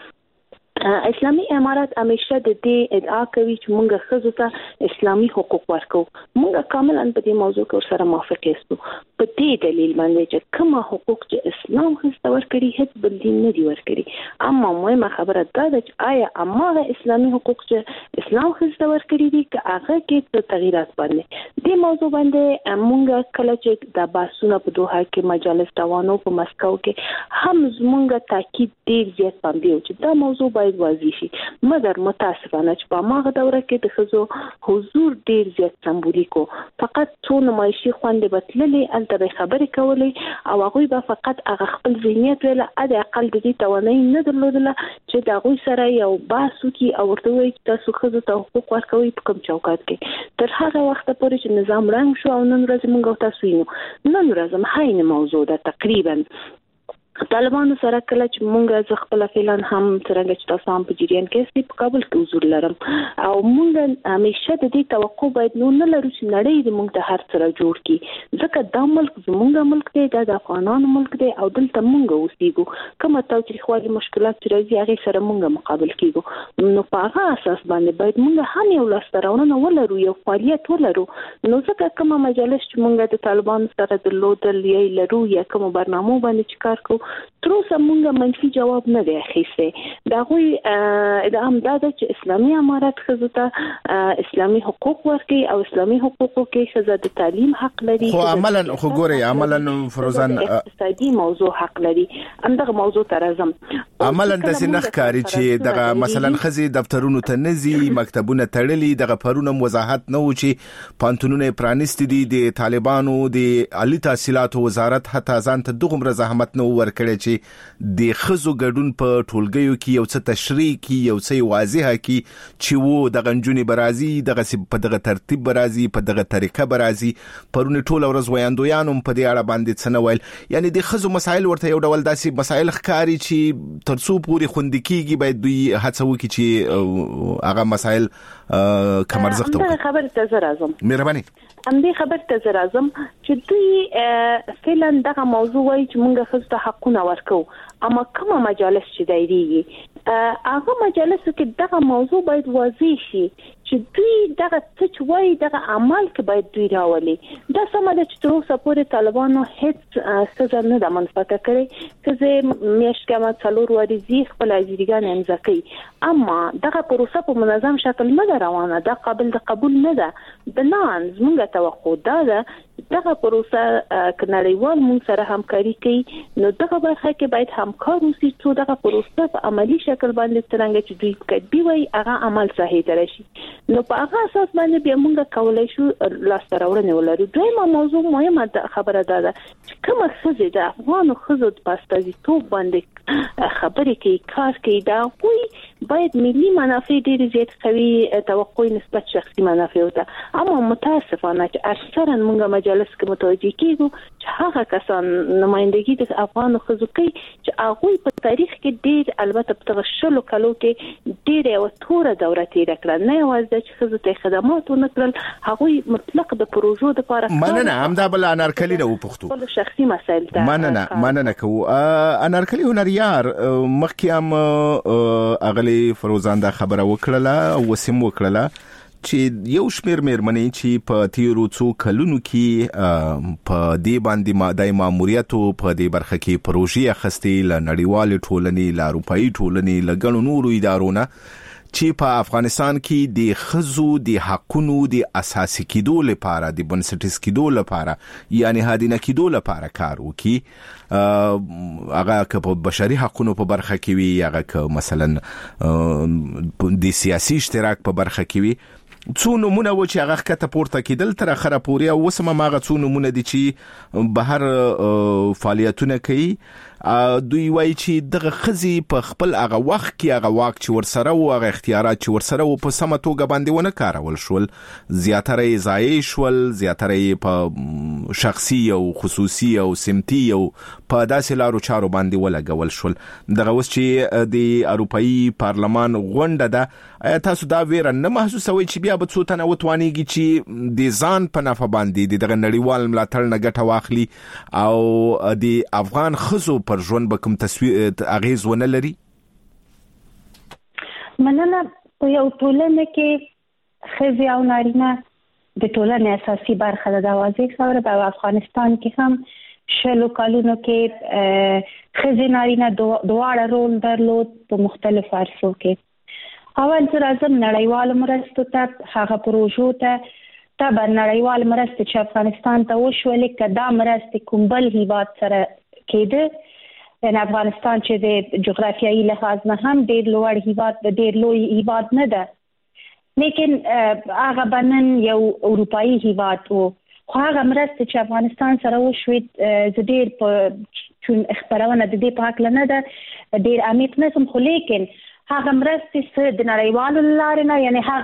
اسلامي امارات همیشه د دې ادعا کوي چې موږ خزو ته اسلامي حقوق ورکو موږ کاملا په دې موضوع کې سره موافق یو په دې دلیل باندې چې کوم حقوق چې اسلام خزو ورکړي هیڅ بل دین نه دی ورکړي اما مهمه خبره دا ده چې آیا اماغه اسلامي حقوق چې اسلام خزو ورکړي دي که هغه کې تغیرات باندې دې موضوع باندې موږ کله چې د باسونه په دوحه کې مجالس روانو په مسکو کې هم موږ تاکید ډیر زیات باندې چې دا موضوع باید واضح شي مګر متاسفانه چې په ماغه دوره کې د خزو حضور ډیر زیات سمبولیکو فقط څو نمایشي خوندې بتللې الته خبرې کولې او هغه به فقط هغه خپل ذهنیت ویل اده اقل د دې توانایي نه درلودله چې دا غوي سره یو باسو کې او ورته وایي چې تاسو خزو ته حقوق ورکوي په کوم چوکاټ کې تر هغه وخت پورې چې نظام رنګ شو او نن ورځ موږ تاسو وینو نن ورځ مهاینه موضوع ده تقریبا طالبانو سره کله چې مونږ ز خپل فعلن هم څنګه چې تاسو هم په جریان کې په کابل کې حضور لرم او مونږ همیشه د دې توقع باید نو نه لرو چې نړۍ د مونږ ته هر څه جوړ کړي ځکه دا ملک زمونږ ملک دی دا د افغانانو ملک دی او دلته مونږ اوسېږو کومه تاریخي مشکلات چې راځي هغه سره مونږ مقابل کیږو نو په هغه اساس باندې باید مونږ هم یو لاستراونه ولرو یو فعالیت ولرو نو ځکه کومه مجلس چې مونږ د طالبانو سره درلودل یې لرو یا کوم برنامه باندې چې کار کوو تر اوسه مونږ منفي جواب نه دی اخیسته دا غوي د امداد چې اسلامي امارات خزو ته اسلامي حقوق ورکړي او اسلامي حقوقو کې خزه د تعلیم حق لري خو عملاً خو ګوري عملاً فروزان اقتصادي موضوع حق لري همدغه موضوع تر اعظم عملاً د سنخ کاری چې دغه مثلا خزي دفترونو ته نزي مکتبونه تړلي دغه پرونم وضاحت نه و چې پانتونونه پرانست دي د طالبانو د عالی تحصیلاتو وزارت حتی ځان ته دغه زحمت نه ورکړي چې د خزو ګډون په ټولګیو کې یو څه تشریح کی یو څه واضحه کی چې وو د غنجونی برازي دغه په دغه ترتیب برازي په دغه طریقه برازي پرونه ټول ورځ ویاندویانم په دې اړه باندې څه نه ویل یعنی د خزو مسایل ورته یو ډول داسې مسایل ښکاری چې ترڅو پوری خوندکیږي باید دوی هڅه وکړي چې هغه مسایل کمرزخت وکړي خبره ته زه راځم مهرباني همدې خبر ته زه راځم چې دوی فعلا دغه موضوع وایي چې موږ ښځو ته حقونه ورکو، اما کومه مجالس چې دایریږي هغه مجالسو کې دغه موضوع باید واضح شي چې دوی دغه څه چې وایي دغه عمل کې باید دوی راولي. دا سمه ده چې تر اوسه پورې طالبانو هیڅ څه نه ده منفعته کړې، ښځې میاشت کې ما څلور وارې ځي خپل اجیرګان امضا کوي، اما دغه پروسه په منظم شکل نه ده روانه، دا قابل د قبول نه ده. بنان زموږ توقع دا ده دغه پروسه ک نړیوال مون سره همکاري کوي، نو دغه برخه کې باید همکار اوسي چې دغه پروسه په عملی شکل باندې څنګه چې دوی کډبي وي هغه عمل صحیح تر شي، نو په هغه اساس باندې بیا موږ کولای شو لاس راوړنه ولرو. دویمه موضوع مهمه خبره ده چې کومه ښځه د افغان ښځو په استازیتوب باندې خبرې کوي، کار کوي، دا کوئی باید ملي منافع ډېر زیات کوي توقع نسبت شخصي منافع ته. اما متاسفانه چې اکثرا موږ مجلس کې متوجه کیږو چې هغه کسان نمائندګي د افغان ښځو کوي چې هغه په تاریخ کې ډېر البته په تغ شلو کلو کې ډېر یو توره دوره تیر کړه، نه یوازې چې ښځو ته خدمات ونکړل، هغه مطلق د پروژو د لپاره مننه. همدا بل انارکلی نه وپختو خپل شخصي مسایل ته مننه مننه کو انارکلی هنریار مخکې هم اغلی فروزانده خبره وکړه او وسیم وکړه چې یو شمیر مېرمنې چې په تیرو څو کلونو کې په دې باندې د ماموریت په دې برخه کې پروژې اخستې ل نړیوال ټولنې ل اروپאי ټولنې ل ګڼو نورو ادارونه چې په افغانستان کې د خزو د حقونو د اساسي کېدو لپاره د بنسټیز کېدو لپاره یعنی هادینه کېدو لپاره کار وکړي، هغه که په بشري حقونو په برخه کې وي، هغه که مثلا د سیاسي اشتراک په برخه کې وي. څو نمونه و چې هغه کته پورته کېدل تر اخره پورې، او وسمه ماغه څو نمونه دي چې بهر فعالیتونه کوي. دوی وایي چې دغه خزي په خپل هغه وخت کې هغه واک چې ورسره او هغه اختیارات چې ورسره او په سمه توګه باندې ونه کارول شول، زیاتره یې ضایع شول، زیاتره یې په شخصي او خصوصي او سمتي او په داسې لارو چارو باندې ولګول شول. دغه اوس چې د اروپאי پارلمان غونډه ده، آیا تاسو دا ویره نه محسوسوي چې بیا به څو تنه وتوانیږي چې د ځان په نفع باندې دغه نړیوال ملاتړ نه ګټه واخلي او د افغان خزو پر ژوند به کوم تصویر اغیز ونه لري؟ مننه. په یو ټولنه کې ښځې او نارینه د ټولنې اساسي برخه ده. د واضح خبره په افغانستان کې هم شلو کلونو کې ښځې نارینه دواړه رول درلود په مختلف عرصو کې. اول زه راځم نړیوال مرستو ته، هغه پروژو ته. طبعا نړیوال مرستې چې افغانستان ته وشولې که دا مرستې کوم بل هیواد سره کېده، یعنی افغانستان چې د جغرافیایي لحاظ نه هم ډېر لوړ هیواد د ډېر لوی هیواد نه ده، لیکن هغه بنن یو اروپאי هیواد و، خو هغه مرستې چې افغانستان سره وشوې زه ډېر په چون خبرونه د دې په هکله نه ده ډېر عمیق نه سم، خو لیکن هغه مرستې د نړیوالو لارې نه، یعنی هغه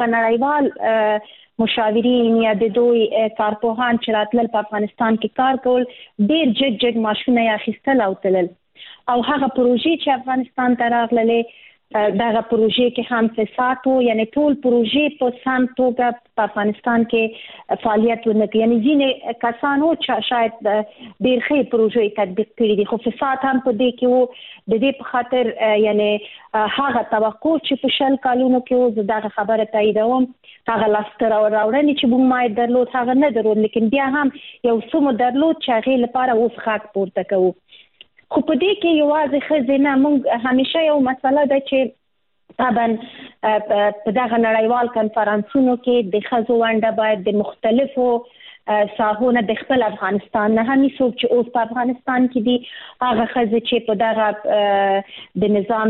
نړیوال مشاورین یا د دوی کارپوهان چې راتلل په افغانستان کې کار کول، ډېر جګ جګ معاشونه یې اخیستل او تلل، او هغه پروژې چې افغانستان ته راغللې دغه پروژې کې هم فساد وو، یعنی ټول پروژې په سم توګه په افغانستان کې فعالیت ونه کوي. یعنی ځینې کسان وو چې شاید ډېر ښې پروژې تطبیق کړي دي، خو فساد هم په دې کې وو. د دې په خاطر یعنی هغه توقع چې په شل کلونو کې وو، زه دغه خبره تاییدوم، هغه لاسته راوړنې چې موږ باید درلود هغه نه درلود، لیکن بیا هم یو څه مو درلود چې هغې لپاره اوس غږ پورته کوو. خو په دې کې یوازې ښځې نه، موږ همیشه یو مسله ده چې طبعا په دغه نړیوال کنفرانسونو کې د ښځو ونډه باید د مختلفو ساحونه د خپل افغانستان نه، همي څوک چې اوس په افغانستان کې دي، هغه ښځې چې په دغه د نظام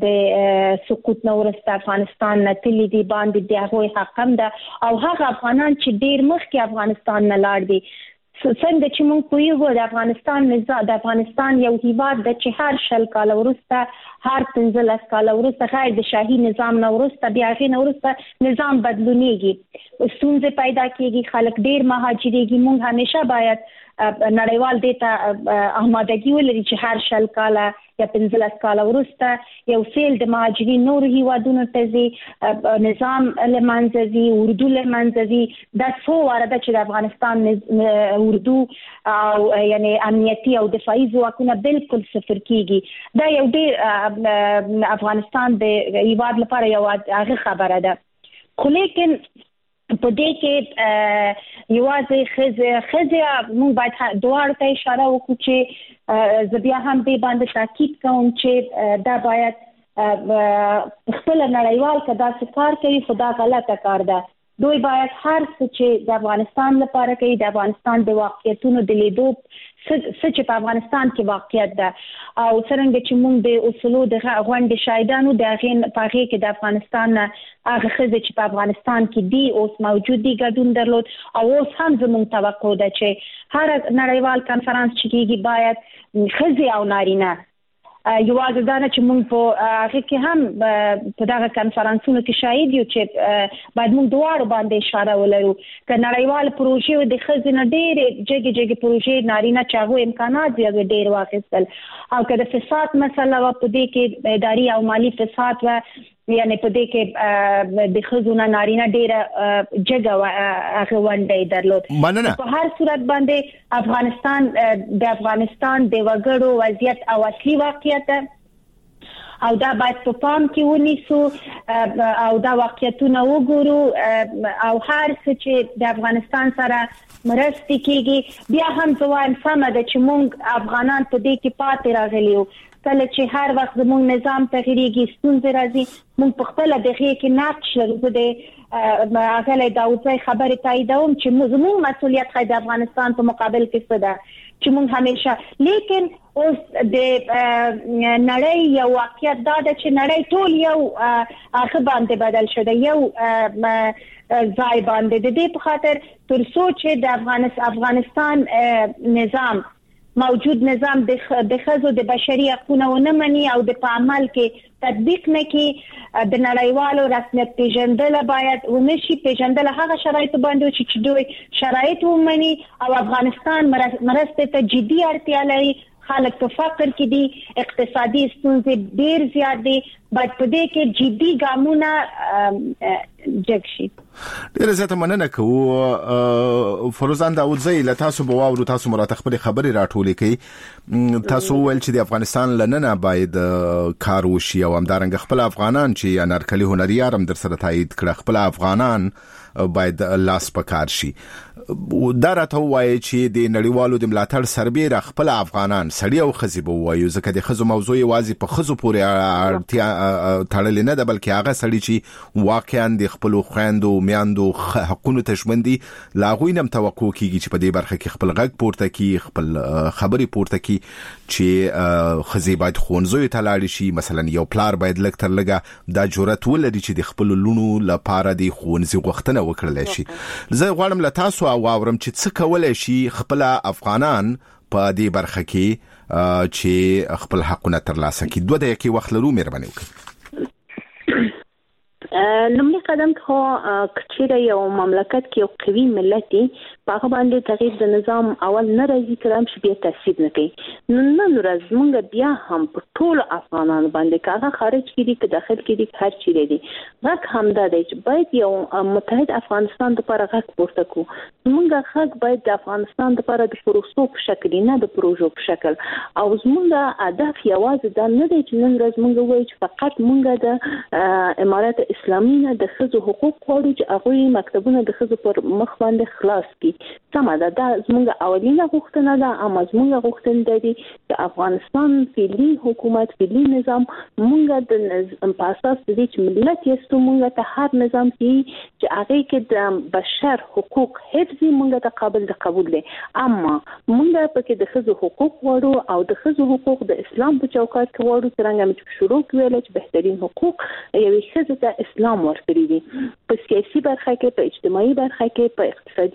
د سقوط نه وروسته افغانستان نه تللي دي باندې د هغوی حق هم ده، او هغه افغانان چې ډېر مخکې افغانستان نه لاړ دي. څنګه چې موږ پوهیږو د افغانستان نظام د افغانستان یو هیواد ده چې هر شل کاله وروسته، هر پنځلس کاله وروسته، غیر د شاهي نظام نه وروسته بیا هغې نه وروسته نظام بدلونیږي، ستونزې پیدا کېږي، خلک ډېر مهاجرېږي. موږ همیشه باید نړیوال دیتا آمادګي ولري چې هر شل کاله یا پنځلس کاله وروسته یو سیل د مهاجرین نور هیوادونو ته ځي، نظام له منځه ځي، اردو له منځه ځي. دا څو واره ده چې د افغانستان اردو او یعنی امنیتي او دفاعي ځواکونه بالکل صفر کیږي. دا یو ډېر افغانستان د هیواد لپاره یو هغه خبره ده. خو لیکن په دې کې یوازې ښځې ښځې موږ باید دواړو ته اشاره وکړو چې زه بیا هم دې باندې تاکید کوم چې دا باید خپل نړیوال که داسې کار کوي خو دا غلطه کار ده. دوی باید هر څه چې د افغانستان لپاره کوي د افغانستان د واقعیتونو د لیدو څه چې په افغانستان کې واقعیت ده او څرنګه چې موږ د اصولو د غونډې شاهدانو د هغې په هغې کې د افغانستان نه هغه ښځې چې په افغانستان کې دي اوس موجود دي ګډون درلود او اوس هم زموږ توقع ده چې هر نړیوال کنفرانس چې کېږي باید ښځې او نارینه یوازې دا نه چې موږ په هغې کې هم په دغه کنفرانسونو کې شاهد یو چې باید موږ دواړو باندې اشاره ولرو که نړیوال پروژې د ښځې نه ډېرې جګې جګې پروژې نارینه چې هغو امکانات دي هغه ډېر واخیستل او که د فساد مسله وه په دې کې اداري او مالي فساد وه یعنی په دې کې د ښځو نه نارینه ډېره جګه هغه ونډه یې درلود. مننه. په هر صورت باندې افغانستان د افغانستان د وګړو وضعیت او اصلي واقعیت او دا باید په پام کې ونیسو او دا واقعیتونه وګورو او هر څه چې د افغانستان سره مرستې کېږي بیا هم زه وایم سمه ده چې موږ افغانان په دې کې پاتې راغلي یو. کله چې هر وخت زموږ نظام تغیریږي ستونزې راځي موږ په خپله د هغې کې نقش لرو. زه د اغلی داودزی خبرې تاییدوم چې زموږ مسؤلیت ښایي د افغانستان په مقابل کې څه ده چې موږ همیشه لیکن اوس د نړۍ یو واقعیت دا ده چې نړۍ ټول یو هغه باندې بدل شده یو ځای باندې د دې په خاطر تر څو چې د افغانستان نظام موجود نظام د ښځو د بشري حقونه ونه مني او د په عمل کې تطبیق نه کړي د نړیوالو رسمیت پیژندل باید ونشي پیژندل هغه شرایط باندې چې دوی شرایط ومني او افغانستان مرستې ته جدي اړتیا لري. خلک په فقر کې دي اقتصادي ستونزې ډېر زیات دي باید په دې کې جدي ګامونه جګ شي. ډېره زیاته مننه کوو فروزان داودزی له تاسو به واورو تاسو مو راته خپلې خبرې راټولې کړئ. تاسو وویل چې د افغانستان له ننه باید کار وشي او همدارنګه خپل افغانان چې انارکلي هنریار هم در سره تایید کړه خپل افغانان باید لاس په کار شي. دا راته ووایي چې د نړیوالو د ملاتړ سربیره خپل افغانان سړي او ښځې به ووایو ځکه د ښځو موضوع یوازې په ښځو پورې اړتیا تړلې نه ده بلکې هغه سړي چې واقعا د خپلو خویندو میندو حقونو ته ژمن دي له هغوی نه هم توقع کېږي چې په دې برخه کې خپل غږ پورته کړي خپل خبرې پورته کړي چې ښځې باید ښوونځیو ته لاړې شي. مثلا یو پلار باید لږ تر لږه دا جرأت ولري چې د خپلو لوڼو لپاره د ښوونځي غوښتنه وکړلی شي. زه غواړم له تاسو واورم چې څه کولای شي خپل افغانان په دې برخه کې چې خپل حقونه ترلاسه کړي. دوه دقیقې وخت لرو مهرباني وکړئ. لومړی قدم خو کچېره یو مملکت کې یو قوي ملت دی په هغه باندې تغییر د نظام اول نه راځي کرام چې بیا تاثیر نه کوي. نن ورځ موږ بیا هم په ټول افغانانو باندې که هغه خارج کې دي که داخل کې دي هر چیرې دي غږ همدا دی چې باید یو متحد افغانستان لپاره غږ پورته کړو. موږ غږ باید د افغانستان لپاره د پروسو په شکل نه د پروژو په شکل او زموږ هدف یوازې دا نه دی چې نن ورځ موږ وایو چې فقط موږ د امارات اسلامي نه د ښځو حقوق غواړو چې هغوی مکتبونه د ښځو پر مخ باندې خلاص کړي. سمه ده دا زموږ اولینه غوښتنه ده اما زموږ غوښتنه دی چې افغانستان فعلي حکومت فعلي نظام موږ د په اساس د دې چې ملت یستو موږ ته هر نظام کې چې هغه کې د بشر حقوق حفظي موږ ته قابل د قبول دي اما موږ په کې د ښځو حقوق غواړو او د ښځو حقوق د اسلام په چوکاټ کې غواړو څنګه چې شروع کړل چې بهترین حقوق یوې ښځې ته اسلام ورکړي دي په سیاسي برخه کې په اجتماعي برخه کې په اقتصادي برخه کې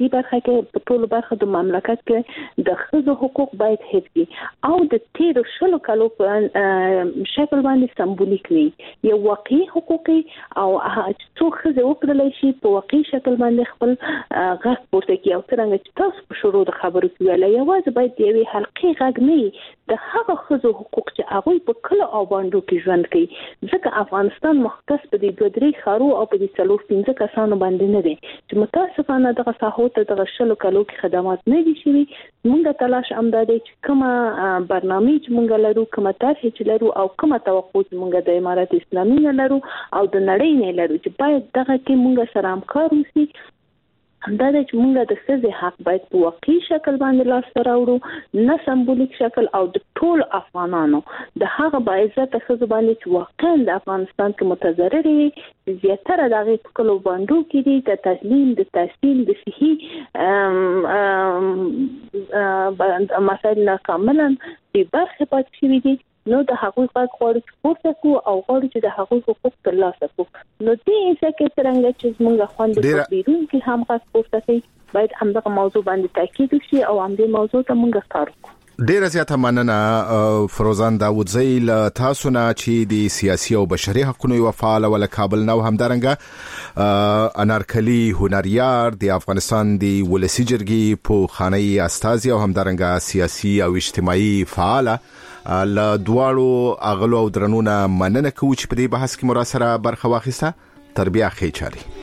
کې په ټولو برخو د مملکت کې د ښځو حقوق باید حفظ شي او د تیر شلو کالو په شکل باندې سمبولیک وي یو واقعي حقوقي او څو ښځې وکړلای شي په واقعي شکل باندې خپل غږ پورته کړي او څنګه چې تاسو په شروع د خبرو کې ویل یوازې باید د یوې حلقې غږ نه د هغه ښځو حقوق چې هغوی په کلو او باندو کې ژوند کوي ځکه افغانستان مختص په دې دوه درې ښارو او په دې څلور پنځه کسانو باندې نه دی چې متاسفانه دغه ساحو ته دغه شلو کالو کې خدمات نه دي شوي موږ تلاش همدا دی چې کومه برنامه چې موږ لرو کومه طرحه چې لرو او کومه توقع چې موږ د امارات اسلامي نه لرو او د نړۍ نه لرو چې باید دغه کې موږ سره همکار وشي همدا د چې موږ د ښځې حق باید په واقعي شکل باندې لاسته راوړو نه سمبولیک شکل او د ټول افغانانو د هغه باعزت ښځو باندې چې واقعا د افغانستان کې متضرر دي زیاتره د هغې په کلو باندو کې دي د تعلیم د تحصیل د صحي مسایل ناکاملا بې برخې پاتې شوي دي نو د هغوی غږ غواړو چې پورته کړو او غواړو چې د هغوی حقوق ترلاسه کړو نو دې ځکه کې څنګه چې موږ خوند بیرون کې هم غږ پورته کوي باید همدغه موضوع باندې تاکید وشي او همدې موضوع ته موږ کار وکړو ډیره زیاته مننه فروزان داوودزی له تاسو نه چې د سیاسي او بشري حقوقو یو فعال ول کابل نو همدارنګه انارکلی هنریار د افغانستان د ولسی جرګې په خاني استازي او همدارنګه سیاسي او اجتماعي فعال له دواړو اغلو او درنونه مننه کوم چې په دې بحث کې مراسره برخه واخیسته تربیه خې چاري